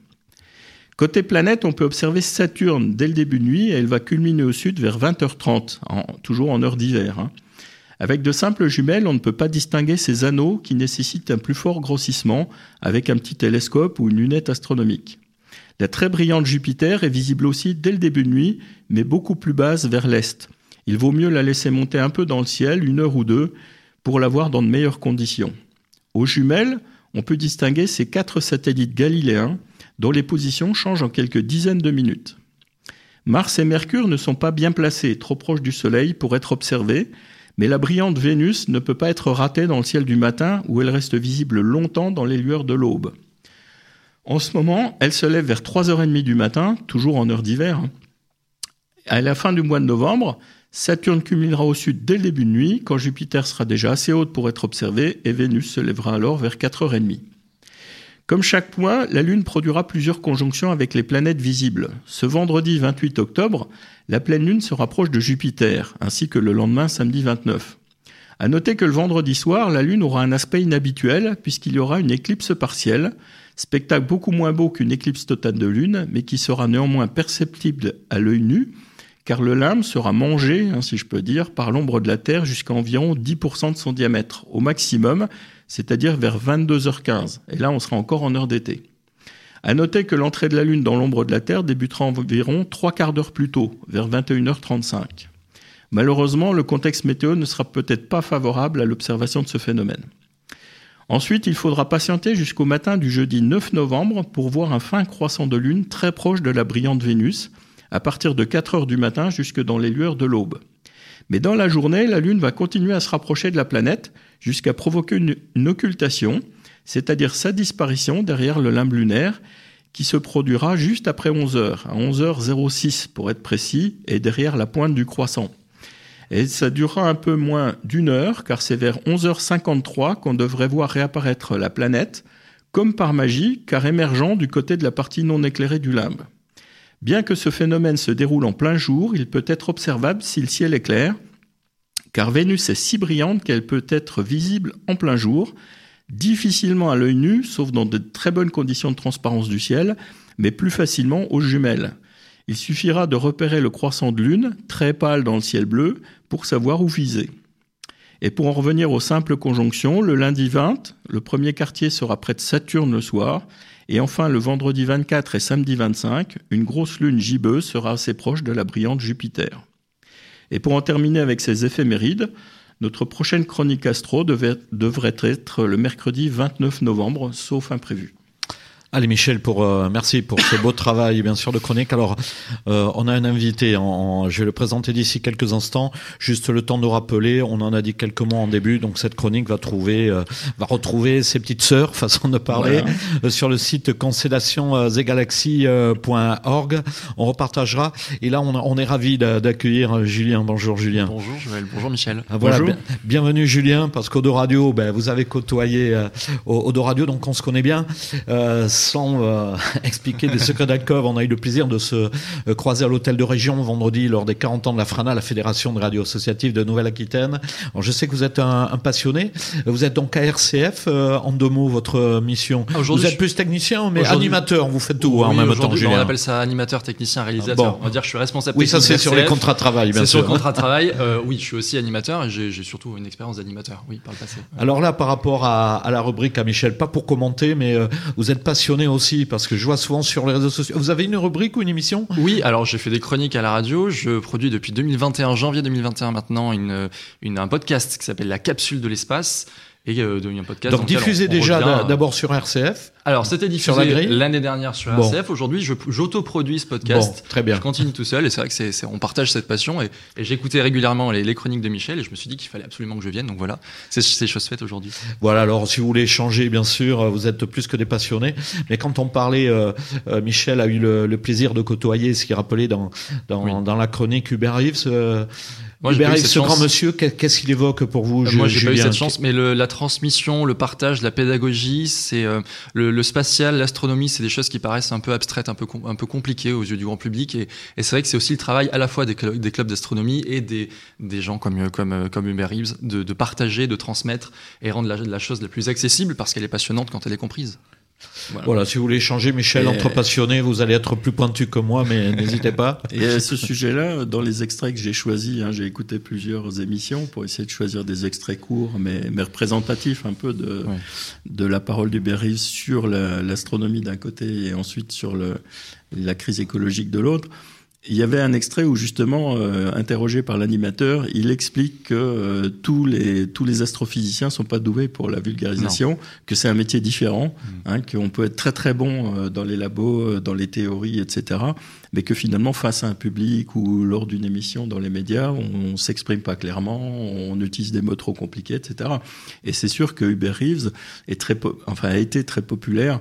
Côté planète, on peut observer Saturne dès le début de nuit et elle va culminer au sud vers vingt heures trente, en, toujours en heure d'hiver. Hein. Avec de simples jumelles, on ne peut pas distinguer ces anneaux qui nécessitent un plus fort grossissement avec un petit télescope ou une lunette astronomique. La très brillante Jupiter est visible aussi dès le début de nuit, mais beaucoup plus basse vers l'est. Il vaut mieux la laisser monter un peu dans le ciel, une heure ou deux, pour la voir dans de meilleures conditions. Aux jumelles, on peut distinguer ces quatre satellites galiléens, dont les positions changent en quelques dizaines de minutes. Mars et Mercure ne sont pas bien placés, trop proches du Soleil pour être observés, mais la brillante Vénus ne peut pas être ratée dans le ciel du matin où elle reste visible longtemps dans les lueurs de l'aube. En ce moment, elle se lève vers trois heures trente du matin, toujours en heure d'hiver, À la fin du mois de novembre, Saturne culminera au sud dès le début de nuit, quand Jupiter sera déjà assez haute pour être observé, et Vénus se lèvera alors vers quatre heures trente. Comme chaque mois, la Lune produira plusieurs conjonctions avec les planètes visibles. Ce vendredi vingt-huit octobre, la pleine Lune se rapproche de Jupiter, ainsi que le lendemain, samedi vingt-neuf. À noter que le vendredi soir, la Lune aura un aspect inhabituel, puisqu'il y aura une éclipse partielle, spectacle beaucoup moins beau qu'une éclipse totale de Lune, mais qui sera néanmoins perceptible à l'œil nu, car le limbe sera mangé, hein, si je peux dire, par l'ombre de la Terre jusqu'à environ dix pour cent de son diamètre, au maximum, c'est-à-dire vers vingt-deux heures quinze. Et là, on sera encore en heure d'été. À noter que l'entrée de la Lune dans l'ombre de la Terre débutera environ trois quarts d'heure plus tôt, vers vingt et une heures trente-cinq. Malheureusement, le contexte météo ne sera peut-être pas favorable à l'observation de ce phénomène. Ensuite, il faudra patienter jusqu'au matin du jeudi neuf novembre pour voir un fin croissant de Lune très proche de la brillante Vénus, à partir de quatre heures du matin jusque dans les lueurs de l'aube. Mais dans la journée, la Lune va continuer à se rapprocher de la planète jusqu'à provoquer une, une occultation, c'est-à-dire sa disparition derrière le limbe lunaire, qui se produira juste après onze heures, à onze heures six pour être précis, et derrière la pointe du croissant. Et ça durera un peu moins d'une heure, car c'est vers onze heures cinquante-trois qu'on devrait voir réapparaître la planète, comme par magie, car émergeant du côté de la partie non éclairée du limbe. Bien que ce phénomène se déroule en plein jour, il peut être observable si le ciel est clair, car Vénus est si brillante qu'elle peut être visible en plein jour, difficilement à l'œil nu, sauf dans de très bonnes conditions de transparence du ciel, mais plus facilement aux jumelles. Il suffira de repérer le croissant de Lune, très pâle dans le ciel bleu, pour savoir où viser. Et pour en revenir aux simples conjonctions, le lundi vingt, le premier quartier sera près de Saturne le soir, et enfin, le vendredi vingt-quatre et samedi vingt-cinq, une grosse lune gibbeuse sera assez proche de la brillante Jupiter. Et pour en terminer avec ces éphémérides, notre prochaine chronique astro devait, devrait être le mercredi vingt-neuf novembre, sauf imprévu. Allez Michel, pour euh, merci pour ce beau travail bien sûr de chronique. Alors euh, on a un invité, en, en, je vais le présenter d'ici quelques instants. Juste le temps de rappeler, on en a dit quelques mots en début, donc cette chronique va trouver, euh, va retrouver ses petites sœurs, façon de parler, voilà. euh, sur le site constellation et galaxies point org. On repartagera. Et là on, on est ravi d'accueillir Julien. Bonjour Julien. Bonjour Joël. Bonjour Michel. Ah, voilà, Bonjour. Bien, bienvenue Julien, parce qu'Odo Radio, ben vous avez côtoyé euh, Odo Radio, donc on se connaît bien. Euh, Sans euh, expliquer des secrets d'alcôve, on a eu le plaisir de se euh, croiser à l'hôtel de région vendredi lors des quarante ans de la FRANA, la Fédération de radio associative de Nouvelle-Aquitaine. Alors, je sais que vous êtes un, un passionné. Vous êtes donc à R C F. Euh, en deux mots, votre mission. Vous êtes plus technicien, mais animateur. Vous faites tout oui, hein, en même temps. On appelle ça animateur, technicien, réalisateur. Bon. On va dire que je suis responsable. Oui, ça c'est sur les contrats de travail, bien c'est sûr. C'est sur le contrat de travail. Euh, oui, je suis aussi animateur et j'ai, j'ai surtout une expérience d'animateur. Oui, par le passé. Alors là, par rapport à, à la rubrique à Michel, pas pour commenter, mais euh, vous êtes passionné aussi. Parce que je vois souvent sur les réseaux sociaux. Vous avez une rubrique ou une émission ? Oui, alors j'ai fait des chroniques à la radio. Je produis depuis deux mille vingt et un, janvier deux mille vingt et un maintenant, une, une, un podcast qui s'appelle La Capsule de l'espace. Et euh, un podcast. Donc diffusé déjà revient... d'abord sur R C F. Alors c'était diffusé l'année dernière sur bon. R C F. Aujourd'hui, je, j'autoproduis ce podcast. Bon, très bien. Je continue tout seul et c'est vrai que c'est, c'est on partage cette passion et, et j'écoutais régulièrement les, les chroniques de Michel et je me suis dit qu'il fallait absolument que je vienne. Donc voilà, c'est, c'est chose faite aujourd'hui. Voilà. Alors si vous voulez échanger, bien sûr, vous êtes plus que des passionnés. Mais quand on parlait, euh, euh, Michel a eu le, le plaisir de côtoyer ce qui rappelait dans dans, oui. dans la chronique Hubert Reeves. Euh, Moi, Hubert Reeves, ce grand monsieur, qu'est-ce qu'il évoque pour vous, euh, Moi, j'ai Julien. Pas eu cette chance, mais le, la transmission, le partage, la pédagogie, c'est euh, le, le spatial, l'astronomie, c'est des choses qui paraissent un peu abstraites, un peu com- un peu compliquées aux yeux du grand public. Et, et c'est vrai que c'est aussi le travail à la fois des, cl- des clubs d'astronomie et des, des gens comme comme comme Hubert Reeves de, de partager, de transmettre et rendre la, la chose la plus accessible parce qu'elle est passionnante quand elle est comprise. Voilà. voilà, si vous voulez échanger, Michel, et entre passionnés, vous allez être plus pointu que moi, mais n'hésitez pas. Et à ce sujet-là, dans les extraits que j'ai choisis, hein, j'ai écouté plusieurs émissions pour essayer de choisir des extraits courts, mais, mais représentatifs un peu de, ouais. de la parole d'Hubert Reeves sur la, l'astronomie d'un côté et ensuite sur le, la crise écologique de l'autre. Il y avait un extrait où justement, euh, interrogé par l'animateur, il explique que euh, tous les tous les astrophysiciens sont pas doués pour la vulgarisation, non. que c'est un métier différent, mmh. hein, qu'on peut être très très bon euh, dans les labos, euh, dans les théories, et cetera, mais que finalement face à un public ou lors d'une émission dans les médias, on, on s'exprime pas clairement, on utilise des mots trop compliqués, et cetera. Et c'est sûr que Hubert Reeves est très, po- enfin a été très populaire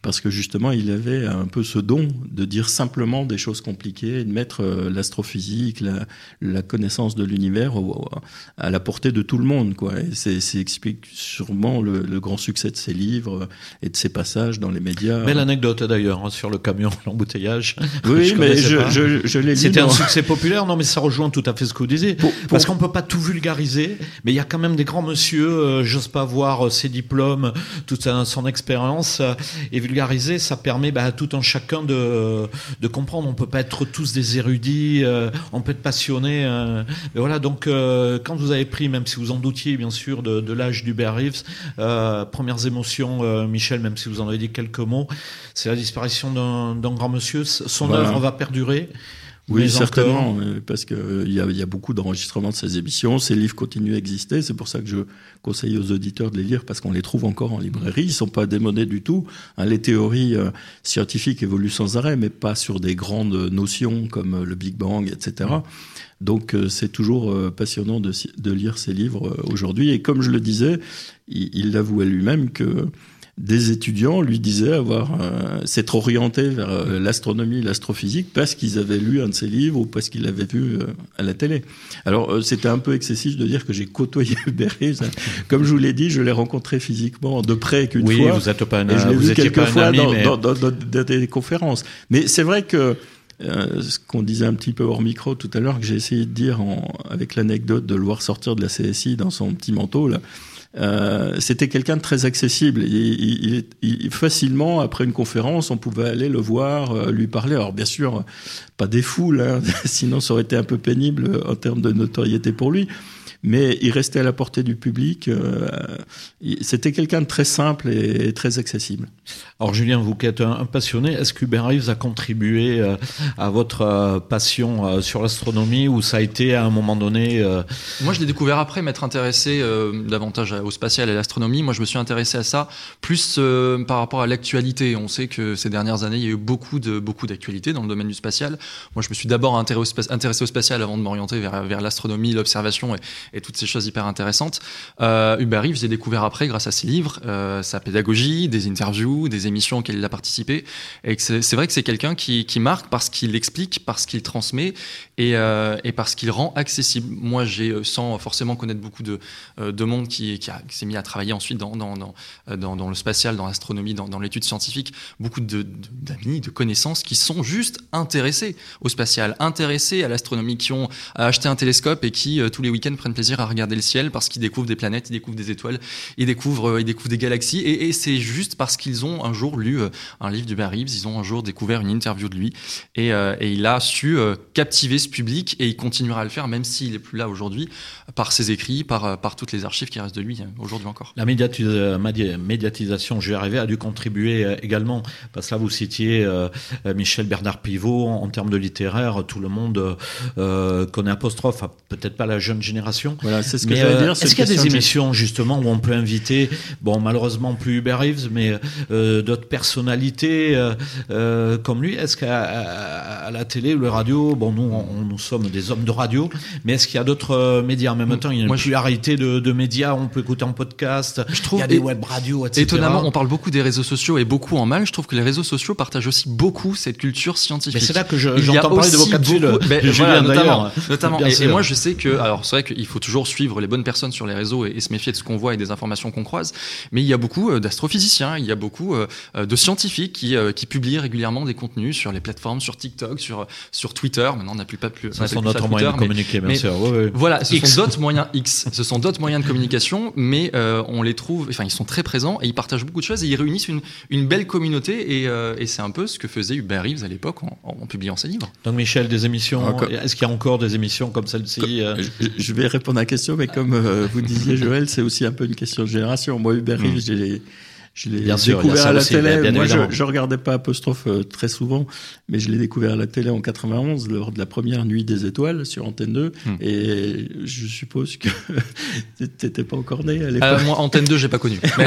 parce que justement, il avait un peu ce don de dire simplement des choses compliquées, de mettre euh, l'astrophysique, la, la connaissance de l'univers au, à la portée de tout le monde, quoi. Et c'est, c'est explique sûrement le, le grand succès de ses livres et de ses passages dans les médias. Belle anecdote d'ailleurs, hein, sur le camion, l'embouteillage. Oui, je mais je, je, je l'ai lu. C'était dans... un succès populaire, non, mais ça rejoint tout à fait ce que vous disiez. Pour, pour... Parce qu'on peut pas tout vulgariser, mais il y a quand même des grands monsieur, euh, j'ose pas voir euh, ses diplômes, toute sa, son expérience, euh, et vulgariser, ça permet bah, à tout un chacun de, de comprendre. On peut pas être tous des érudits, euh, on peut être passionné. Euh, mais voilà, donc euh, quand vous avez pris, même si vous en doutiez bien sûr, de, de l'âge d'Hubert Reeves, euh, premières émotions, euh, Michel, même si vous en avez dit quelques mots, c'est la disparition d'un, d'un grand monsieur. Son voilà. œuvre va perdurer. Oui, certainement, encore... parce qu'il euh, y, y a beaucoup d'enregistrements de ces émissions. Ces livres continuent à exister. C'est pour ça que je conseille aux auditeurs de les lire, parce qu'on les trouve encore en librairie. Ils ne sont pas démodés du tout. Hein, les théories euh, scientifiques évoluent sans arrêt, mais pas sur des grandes notions comme euh, le Big Bang, et cetera. Mmh. Donc euh, c'est toujours euh, passionnant de, de lire ces livres euh, aujourd'hui. Et comme je le disais, il, il avouait lui-même que des étudiants lui disaient avoir euh, s'être orientés vers euh, l'astronomie, l'astrophysique parce qu'ils avaient lu un de ses livres ou parce qu'ils l'avaient vu euh, à la télé. Alors euh, c'était un peu excessif de dire que j'ai côtoyé Hubert Reeves. Comme je vous l'ai dit, je l'ai rencontré physiquement de près qu'une oui, fois. Oui, vous êtes pas un, et je l'ai vous vu quelques fois ami, dans, mais... dans, dans, dans, dans des conférences. Mais c'est vrai que Euh, ce qu'on disait un petit peu hors micro tout à l'heure, que j'ai essayé de dire en, avec l'anecdote de le voir sortir de la C S I dans son petit manteau, là, euh, c'était quelqu'un de très accessible. Il, il, il, il, facilement, après une conférence, on pouvait aller le voir, euh, lui parler. Alors bien sûr, pas des foules, hein, sinon ça aurait été un peu pénible en termes de notoriété pour lui. Mais il restait à la portée du public. Euh, c'était quelqu'un de très simple et très accessible. Alors Julien, vous qui êtes un, un passionné, est-ce que Hubert Reeves a contribué euh, à votre euh, passion euh, sur l'astronomie, ou ça a été à un moment donné euh... Moi, je l'ai découvert après m'être intéressé euh, davantage au spatial et à l'astronomie. Moi, je me suis intéressé à ça plus euh, par rapport à l'actualité. On sait que ces dernières années, il y a eu beaucoup de beaucoup d'actualités dans le domaine du spatial. Moi, je me suis d'abord intéressé au, intéressé au spatial avant de m'orienter vers vers l'astronomie, l'observation et et toutes ces choses hyper intéressantes. Euh, Hubert Reeves, j'ai découvert après grâce à ses livres, euh, sa pédagogie, des interviews, des émissions auxquelles il a participé. Et que c'est, c'est vrai que c'est quelqu'un qui, qui marque parce qu'il explique, parce qu'il transmet et, euh, et parce qu'il rend accessible. Moi, j'ai, sans forcément connaître beaucoup de, de monde qui, qui, a, qui s'est mis à travailler ensuite dans, dans, dans, dans, dans le spatial, dans l'astronomie, dans, dans l'étude scientifique, beaucoup de, de, d'amis, de connaissances qui sont juste intéressés au spatial, intéressés à l'astronomie, qui ont acheté un télescope et qui, euh, tous les week-ends, prennent plaisir à regarder le ciel parce qu'ils découvrent des planètes, ils découvrent des étoiles, ils découvrent, euh, ils découvrent des galaxies et, et c'est juste parce qu'ils ont un jour lu euh, un livre d'Hubert Reeves, ils ont un jour découvert une interview de lui et, euh, et il a su euh, captiver ce public et il continuera à le faire même s'il est plus là aujourd'hui par ses écrits, par, par toutes les archives qui restent de lui euh, aujourd'hui encore. La médiatis- médiatisation, je vais arriver, a dû contribuer euh, également parce que là vous citiez euh, Michel Bernard Pivot, en, en termes de littéraire, tout le monde euh, connaît Apostrophe, peut-être pas la jeune génération. Voilà, c'est ce que mais, j'allais euh, dire. Est-ce qu'il y a des émissions justement où on peut inviter, bon malheureusement plus Hubert Reeves, mais euh, d'autres personnalités euh, euh, comme lui? Est-ce qu'à à, à la télé ou la radio, bon nous on, nous sommes des hommes de radio, mais est-ce qu'il y a d'autres euh, médias en même temps? Il y a une pluralité de, de médias, on peut écouter en podcast. Je trouve il y a des web radios, et cetera. Étonnamment, on parle beaucoup des réseaux sociaux et beaucoup en mal. Je trouve que les réseaux sociaux partagent aussi beaucoup cette culture scientifique. Mais c'est là que je, j'entends parler de vos capsules. Beaucoup, ben, de voilà, Julien, notamment. notamment. Et, et moi, je je sais que, alors c'est vrai qu'il faut toujours suivre les bonnes personnes sur les réseaux et, et se méfier de ce qu'on voit et des informations qu'on croise. Mais il y a beaucoup d'astrophysiciens, il y a beaucoup de scientifiques qui, qui publient régulièrement des contenus sur les plateformes, sur TikTok, sur sur Twitter. Maintenant, on n'a plus pas plus. Ce sont d'autres moyens de communiquer, bien sûr. Ouais, ouais. Voilà, ce X. sont d'autres moyens X. Ce sont d'autres moyens de communication, mais euh, on les trouve. Enfin, ils sont très présents et ils partagent beaucoup de choses et ils réunissent une une belle communauté et, euh, et c'est un peu ce que faisait Hubert Reeves à l'époque en, en publiant ses livres. Donc Michel, des émissions. Encore. Est-ce qu'il y a encore des émissions comme celle-ci? euh... je, je vais répondre à la question, mais comme euh, vous disiez, Joël, c'est aussi un peu une question de génération. Moi, Hubert Reeves, mmh. j'ai Je l'ai bien découvert sûr, à la aussi, télé. Bien Moi, je, je regardais pas Apostrophe euh, très souvent, mais je l'ai découvert à la télé en quatre-vingt-onze lors de la première Nuit des Étoiles sur Antenne deux. Hmm. Et je suppose que t'étais pas encore né à l'époque. Euh, moi, Antenne deux, j'ai pas connu. Mais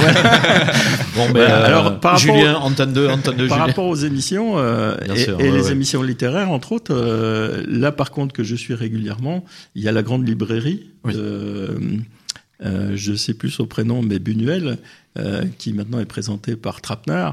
bon, mais euh, alors, par Julien, rapport, Antenne deux, Antenne deux. Par Julien. rapport aux émissions euh, et, sûr, et ouais, les ouais. émissions littéraires, entre autres, euh, là, par contre, que je suis régulièrement, il y a la Grande Librairie. Oui. De, Euh, je sais plus son prénom, mais Buñuel, euh, qui maintenant est présenté par Trapenard.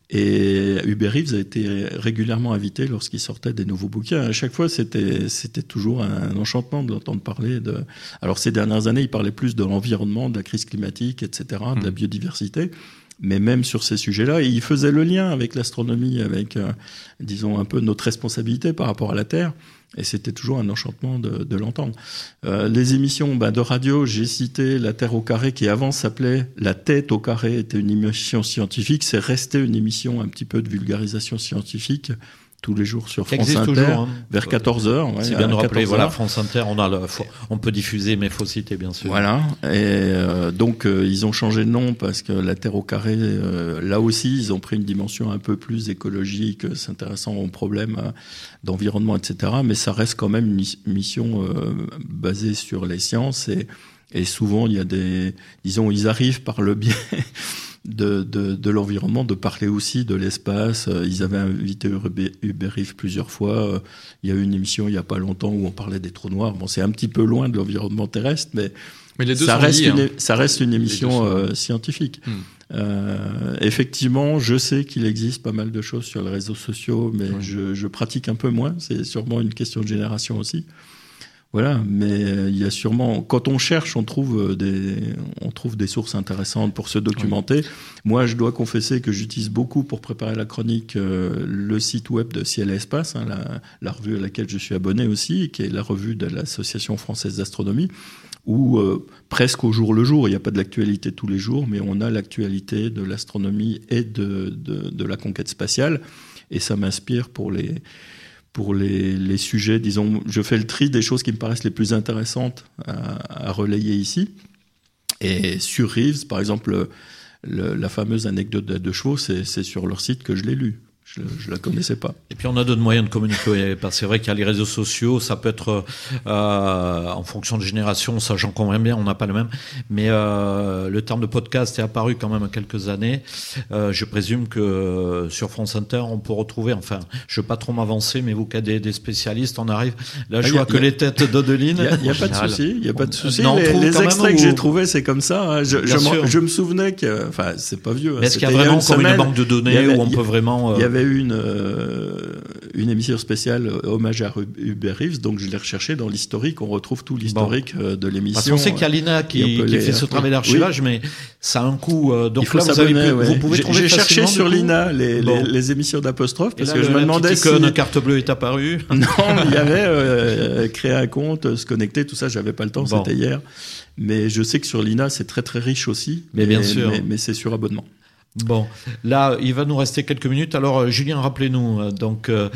Et Hubert Reeves a été régulièrement invité lorsqu'il sortait des nouveaux bouquins. À chaque fois, c'était, c'était toujours un enchantement de l'entendre parler de... Alors, ces dernières années, il parlait plus de l'environnement, de la crise climatique, et cetera, de la biodiversité. Mais même sur ces sujets-là, il faisait le lien avec l'astronomie, avec, euh, disons, un peu notre responsabilité par rapport à la Terre. Et c'était toujours un enchantement de, de l'entendre. Euh, les émissions bah, de radio, j'ai cité La Terre au carré, qui avant s'appelait La Tête au carré, était une émission scientifique. C'est resté une émission un petit peu de vulgarisation scientifique, tous les jours sur France Inter, toujours, hein. vers quatorze heures. Ouais, c'est bien de rappeler, voilà, France Inter, on, a le, faut, on peut diffuser, mais il faut citer, bien sûr. Voilà, et euh, donc euh, ils ont changé de nom parce que La Terre au carré, euh, là aussi, ils ont pris une dimension un peu plus écologique, s'intéressant aux problèmes euh, d'environnement, et cetera. Mais ça reste quand même une mission euh, basée sur les sciences, et, et souvent, il y a des... Disons, ils arrivent par le biais... De, de, de l'environnement, de parler aussi de l'espace. Ils avaient invité Hubert Reeves plusieurs fois. Il y a eu une émission il n'y a pas longtemps où on parlait des trous noirs. Bon, c'est un petit peu loin de l'environnement terrestre, mais, mais les deux ça, sont reste liés, une, hein. ça reste une émission sont... euh, scientifique. Hmm. Euh, effectivement, je sais qu'il existe pas mal de choses sur les réseaux sociaux, mais oui. je, je pratique un peu moins. C'est sûrement une question de génération aussi. Voilà, mais il y a sûrement, quand on cherche, on trouve des, on trouve des sources intéressantes pour se documenter. Oui. Moi, je dois confesser que j'utilise beaucoup pour préparer la chronique euh, le site web de Ciel et Espace, hein, la, la revue à laquelle je suis abonné aussi, qui est la revue de l'Association française d'astronomie, où euh, presque au jour le jour, il n'y a pas de l'actualité tous les jours, mais on a l'actualité de l'astronomie et de, de, de la conquête spatiale, et ça m'inspire pour les... Pour les, les sujets, disons, je fais le tri des choses qui me paraissent les plus intéressantes à, à relayer ici. Et sur Reeves, par exemple, le, la fameuse anecdote de, de chevaux, c'est, c'est sur leur site que je l'ai lu. Je ne la connaissais pas. Et puis on a d'autres moyens de communiquer. Parce que c'est vrai qu'il y a les réseaux sociaux, ça peut être euh, en fonction de génération, ça j'en conviens bien, on n'a pas le même. Mais euh, le terme de podcast est apparu quand même il y a quelques années. Euh, je présume que sur France Inter, on peut retrouver, enfin, je ne veux pas trop m'avancer, mais vous qui êtes des, des spécialistes, on arrive. Là, je ah, vois a, que a, les têtes d'Odeline. Il n'y a, a pas de souci. Il n'y a pas de souci. Non, les les extraits que j'ai trouvés, c'est comme ça. Hein. Je, je, je me souvenais que, enfin, c'est pas vieux. Mais est-ce qu'il y a vraiment comme une banque de données avait, où on peut vraiment. Il y avait une, euh, une émission spéciale hommage à Hubert Reeves, donc je l'ai recherché dans l'historique. On retrouve tout l'historique bon. de l'émission. Parce qu'on sait qu'il y a Lina qui, qui les, fait ce travail d'archivage, oui. mais ça a un coût. Euh, donc il faut là, vous, avez pu, ouais. vous pouvez j'ai, trouver j'ai cherché sur Lina les, bon. les, les émissions d'apostrophe parce là, que le, je me demandais si une carte bleue est apparue. Non, il y avait euh, créer un compte, se connecter, tout ça. J'avais pas le temps, bon. c'était hier. Mais je sais que sur Lina, c'est très très riche aussi. Mais, mais bien sûr. Mais, mais c'est sur abonnement. Bon, là, il va nous rester quelques minutes. Alors, Julien, rappelez-nous, donc, euh,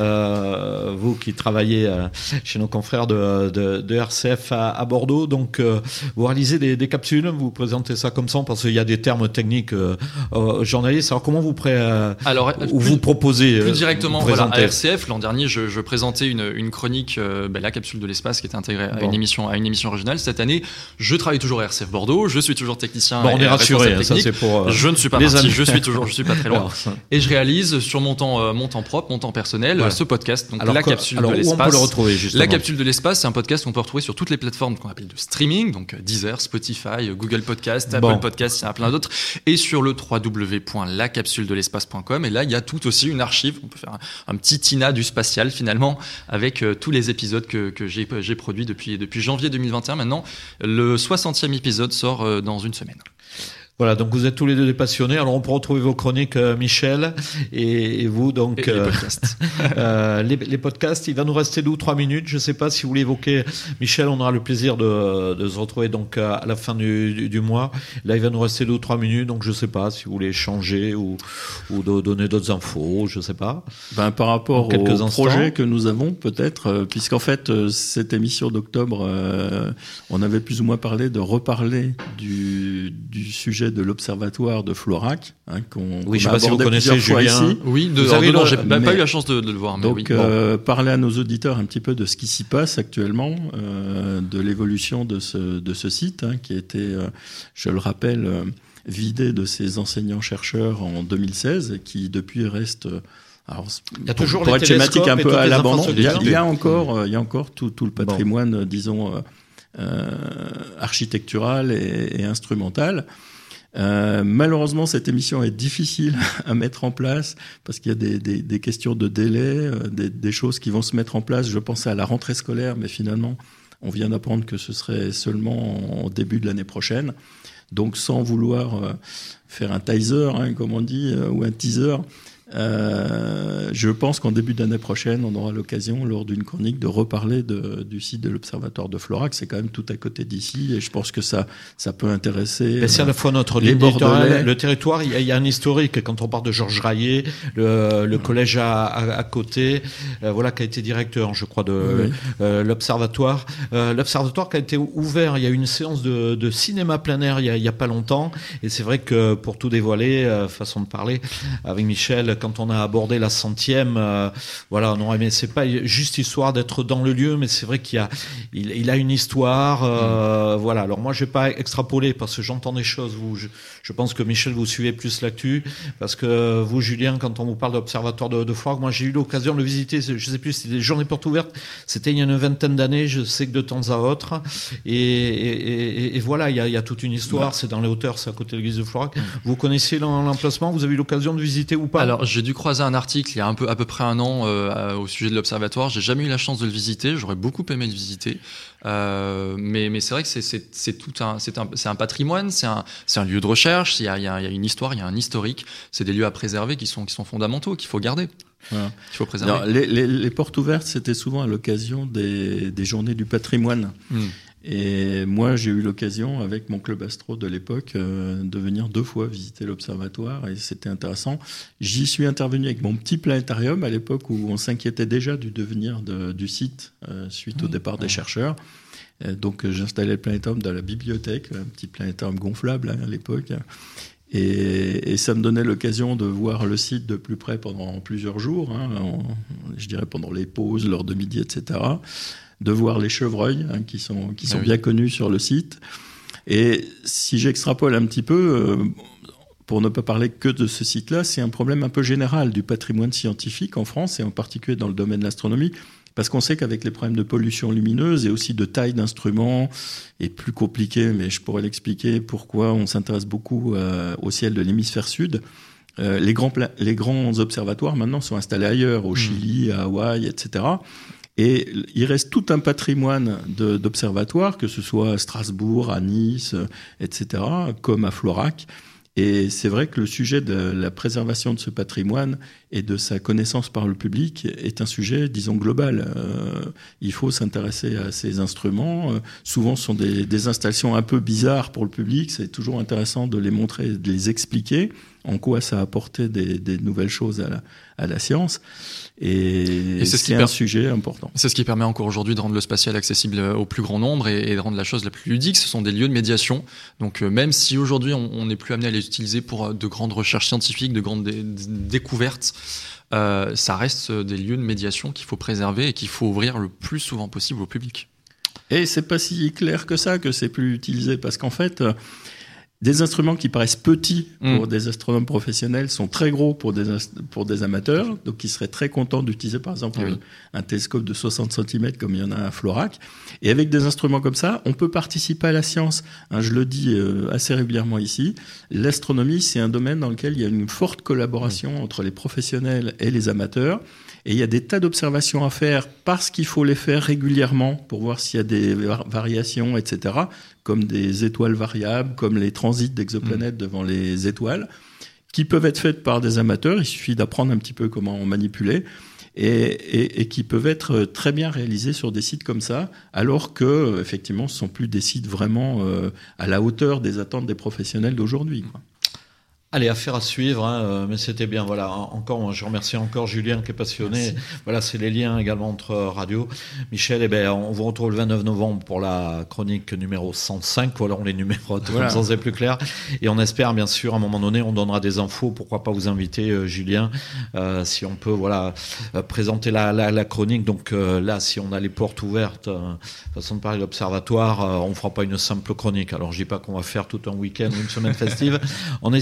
euh, vous qui travaillez euh, chez nos confrères de, de, de R C F à, à Bordeaux, donc, euh, vous réalisez des, des capsules, vous présentez ça comme ça, parce qu'il y a des termes techniques euh, aux journalistes. Alors, comment vous, pré, euh, Alors, ou plus, vous proposez Plus directement, vous voilà, à R C F, l'an dernier, je, je présentais une, une chronique, euh, ben, la capsule de l'espace, qui était intégrée bon. à, une émission, à une émission régionale. Cette année, je travaille toujours à R C F Bordeaux, je suis toujours technicien. Bon, on est rassurés, ça c'est pour... Euh, je ne suis pas parti, je suis toujours, je suis pas très loin. Et je réalise sur mon temps, euh, mon temps propre, mon temps personnel, voilà. ce podcast, donc alors, la capsule alors, de l'espace. Où on peut le retrouver, justement. La capsule de l'espace, c'est un podcast qu'on peut retrouver sur toutes les plateformes qu'on appelle de streaming, donc Deezer, Spotify, Google Podcast, bon. Apple Podcast, il y en a plein d'autres, et sur le w w w point la capsule de l'espace point com. Et là, il y a tout aussi une archive. On peut faire un, un petit Tina du spatial finalement, avec euh, tous les épisodes que, que j'ai, j'ai produits depuis, depuis janvier deux mille vingt et un. Maintenant, le soixantième épisode sort euh, dans une semaine. Voilà, donc vous êtes tous les deux des passionnés. Alors on peut retrouver vos chroniques, euh, Michel, et, et vous donc et euh, les podcasts. euh, les, les podcasts. Il va nous rester deux ou trois minutes. Je ne sais pas si vous voulez évoquer, Michel. On aura le plaisir de, de se retrouver donc à la fin du, du, du mois. Là, il va nous rester deux ou trois minutes. Donc je ne sais pas si vous voulez échanger ou, ou de, donner d'autres infos. Je ne sais pas. Ben par rapport au projet que nous avons, peut-être, euh, puisqu'en fait euh, cette émission d'octobre, euh, on avait plus ou moins parlé de reparler du, du sujet de l'observatoire de Florac, hein, qu'on, oui, qu'on je sais a pas si vous connaissez Julien. Ici. Oui, de, alors, non, j'ai mais, pas eu la chance de, de le voir. Mais donc, oui. euh, bon. parler à nos auditeurs un petit peu de ce qui s'y passe actuellement, euh, de l'évolution de ce, de ce site, hein, qui a été, euh, je le rappelle, euh, vidé de ses enseignants-chercheurs en deux mille seize, et qui depuis reste... Alors, il y a toujours pour les être schématique un peu à l'abandon, il y a, il y a encore, mmh. il y a encore tout, tout le patrimoine, bon. disons, euh, euh, architectural et, et instrumental. Euh, malheureusement, cette émission est difficile à mettre en place parce qu'il y a des, des, des questions de délai, euh, des, des choses qui vont se mettre en place. Je pensais à la rentrée scolaire, mais finalement, on vient d'apprendre que ce serait seulement en début de l'année prochaine. Donc, sans vouloir euh, faire un teaser, hein, comme on dit, euh, ou un teaser, Euh, je pense qu'en début d'année prochaine, on aura l'occasion, lors d'une chronique, de reparler de, du site de l'Observatoire de Florac. C'est quand même tout à côté d'ici, et je pense que ça, ça peut intéresser. Mais c'est à la fois notre ligne éditoriale, le territoire. Il y, a, il y a un historique. Quand on parle de Georges Raillet, le, le collège à, à, à côté, euh, voilà, qui a été directeur, je crois, de oui. euh, l'Observatoire. Euh, L'Observatoire qui a été ouvert. Il y a eu une séance de, de cinéma plein air il y, a, il y a pas longtemps, et c'est vrai que pour tout dévoiler, euh, façon de parler, avec Michel. Quand on a abordé la centième, euh, voilà, on aurait aimé, c'est pas juste histoire d'être dans le lieu, mais c'est vrai qu'il y a, il, il a une histoire, euh, mmh. voilà. Alors moi, je vais pas extrapoler parce que j'entends des choses. Vous, je, je pense que Michel, vous suivez plus l'actu, parce que vous, Julien, quand on vous parle d'Observatoire de, de Florac, moi, j'ai eu l'occasion de le visiter. Je sais plus, c'était des journées portes ouvertes. C'était il y a une vingtaine d'années. Je sais que de temps à autre, et, et, et, et voilà, il y a, il y a toute une histoire. Ouais. C'est dans les hauteurs, c'est à côté de l'église de Florac. Mmh. Vous connaissiez l'emplacement? Vous avez eu l'occasion de visiter ou pas? Alors, j'ai dû croiser un article il y a un peu, à peu près un an euh, au sujet de l'Observatoire. J'ai jamais eu la chance de le visiter. J'aurais beaucoup aimé le visiter. Euh, mais, mais c'est vrai que c'est, c'est, c'est tout un, c'est un, c'est un patrimoine, c'est un, c'est un lieu de recherche. Il y a, il y a, il y a une histoire, il y a un historique. C'est des lieux à préserver qui sont, qui sont fondamentaux, qu'il faut garder. Voilà. Qu'il faut préserver. Alors, les, les, les portes ouvertes, c'était souvent à l'occasion des, des journées du patrimoine. Mmh. Et moi, j'ai eu l'occasion, avec mon club astro de l'époque, euh, de venir deux fois visiter l'Observatoire, et c'était intéressant. J'y suis intervenu avec mon petit planétarium à l'époque où on s'inquiétait déjà du devenir de, du site euh, suite oui, au départ ouais. des chercheurs. Euh, donc, j'installais le planétarium dans la bibliothèque, un petit planétarium gonflable hein, à l'époque. Et, et ça me donnait l'occasion de voir le site de plus près pendant plusieurs jours, hein, en, je dirais pendant les pauses, l'heure de midi, et cetera, de voir les chevreuils hein, qui sont, qui sont oui. bien connus sur le site. Et si j'extrapole un petit peu, euh, pour ne pas parler que de ce site-là, c'est un problème un peu général du patrimoine scientifique en France, et en particulier dans le domaine de l'astronomie, parce qu'on sait qu'avec les problèmes de pollution lumineuse et aussi de taille d'instruments, et plus compliqué, mais je pourrais l'expliquer pourquoi on s'intéresse beaucoup euh, au ciel de l'hémisphère sud, euh, les, grands pla- les grands observatoires maintenant sont installés ailleurs, au mmh. Chili, à Hawaï, et cetera. Et il reste tout un patrimoine de, d'observatoires, que ce soit à Strasbourg, à Nice, et cetera, comme à Florac. Et c'est vrai que le sujet de la préservation de ce patrimoine et de sa connaissance par le public est un sujet, disons, global. Euh, il faut s'intéresser à ces instruments. Euh, souvent, ce sont des, des installations un peu bizarres pour le public. C'est toujours intéressant de les montrer, de les expliquer en quoi ça a apporté des, des nouvelles choses à la, à la science. Et, et c'est, ce qui c'est per... un sujet important. C'est ce qui permet encore aujourd'hui de rendre le spatial accessible au plus grand nombre et, et de rendre la chose la plus ludique. Ce sont des lieux de médiation. Donc euh, même si aujourd'hui on n'est plus amené à les utiliser pour de grandes recherches scientifiques, de grandes dé- découvertes, euh, ça reste des lieux de médiation qu'il faut préserver et qu'il faut ouvrir le plus souvent possible au public. Et c'est pas si clair que ça que c'est plus utilisé, parce qu'en fait... Euh, Des instruments qui paraissent petits pour mmh. des astronomes professionnels sont très gros pour des, pour des amateurs, donc ils seraient très contents d'utiliser par exemple oui. un, un télescope de soixante centimètres comme il y en a à Florac. Et avec des instruments comme ça, on peut participer à la science. Hein, je le dis euh, assez régulièrement ici, l'astronomie, c'est un domaine dans lequel il y a une forte collaboration mmh. entre les professionnels et les amateurs. Et il y a des tas d'observations à faire parce qu'il faut les faire régulièrement pour voir s'il y a des var- variations, et cetera, comme des étoiles variables, comme les transits d'exoplanètes mmh. devant les étoiles, qui peuvent être faites par des amateurs. Il suffit d'apprendre un petit peu comment on manipuler. Et, et, et qui peuvent être très bien réalisés sur des sites comme ça, alors que, effectivement, ce ne sont plus des sites vraiment euh, à la hauteur des attentes des professionnels d'aujourd'hui, quoi. Allez, affaire à suivre, hein, mais c'était bien. Voilà, encore, je remercie encore Julien qui est passionné. Merci. Voilà, c'est les liens également entre radio. Michel, eh ben, on vous retrouve le vingt-neuf novembre pour la chronique numéro cent cinq. Voilà, on les numérote voilà. Comme ça c'est plus clair. Et on espère, bien sûr, à un moment donné, on donnera des infos. Pourquoi pas vous inviter, euh, Julien, euh, si on peut, voilà, euh, présenter la, la, la chronique. Donc euh, là, si on a les portes ouvertes, euh, façon de parler de l'observatoire, euh, on fera pas une simple chronique. Alors, je dis pas qu'on va faire tout un week-end ou une semaine festive. On n'hésitera pas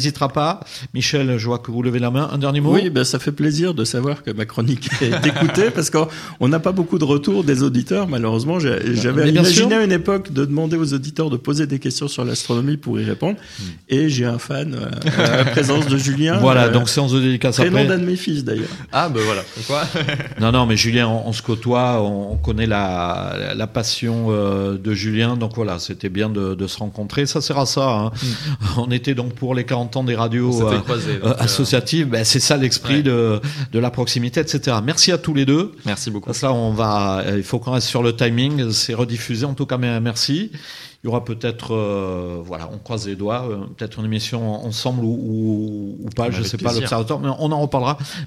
pas. Michel, je vois que vous levez la main. Un dernier mot? Oui, ben, ça fait plaisir de savoir que ma chronique est écoutée parce qu'on n'a pas beaucoup de retours des auditeurs, malheureusement. J'avais imaginé à une époque de demander aux auditeurs de poser des questions sur l'astronomie pour y répondre. Mmh. Et j'ai un fan euh, à la présence de Julien. Voilà, euh, donc séance de dédicace après. Prénom d'un de mes fils d'ailleurs. Ah, ben voilà. Quoi non, non, mais Julien, on, on se côtoie, on, on connaît la, la passion euh, de Julien. Donc voilà, c'était bien de, de se rencontrer. Ça sert à ça. Hein. Mmh. On était donc pour les quarante ans des radios euh, croisé, donc, euh, associatives. Ben, c'est ça l'esprit ouais. de, de la proximité, et cetera. Merci à tous les deux. Merci beaucoup. Parce que là, on va, il faut qu'on reste sur le timing. C'est rediffusé. En tout cas, merci. Il y aura peut-être, euh, voilà, on croise les doigts, euh, peut-être une émission ensemble ou, ou, ou pas, je ne sais plaisir. Pas, l'Observatoire, mais on en reparlera.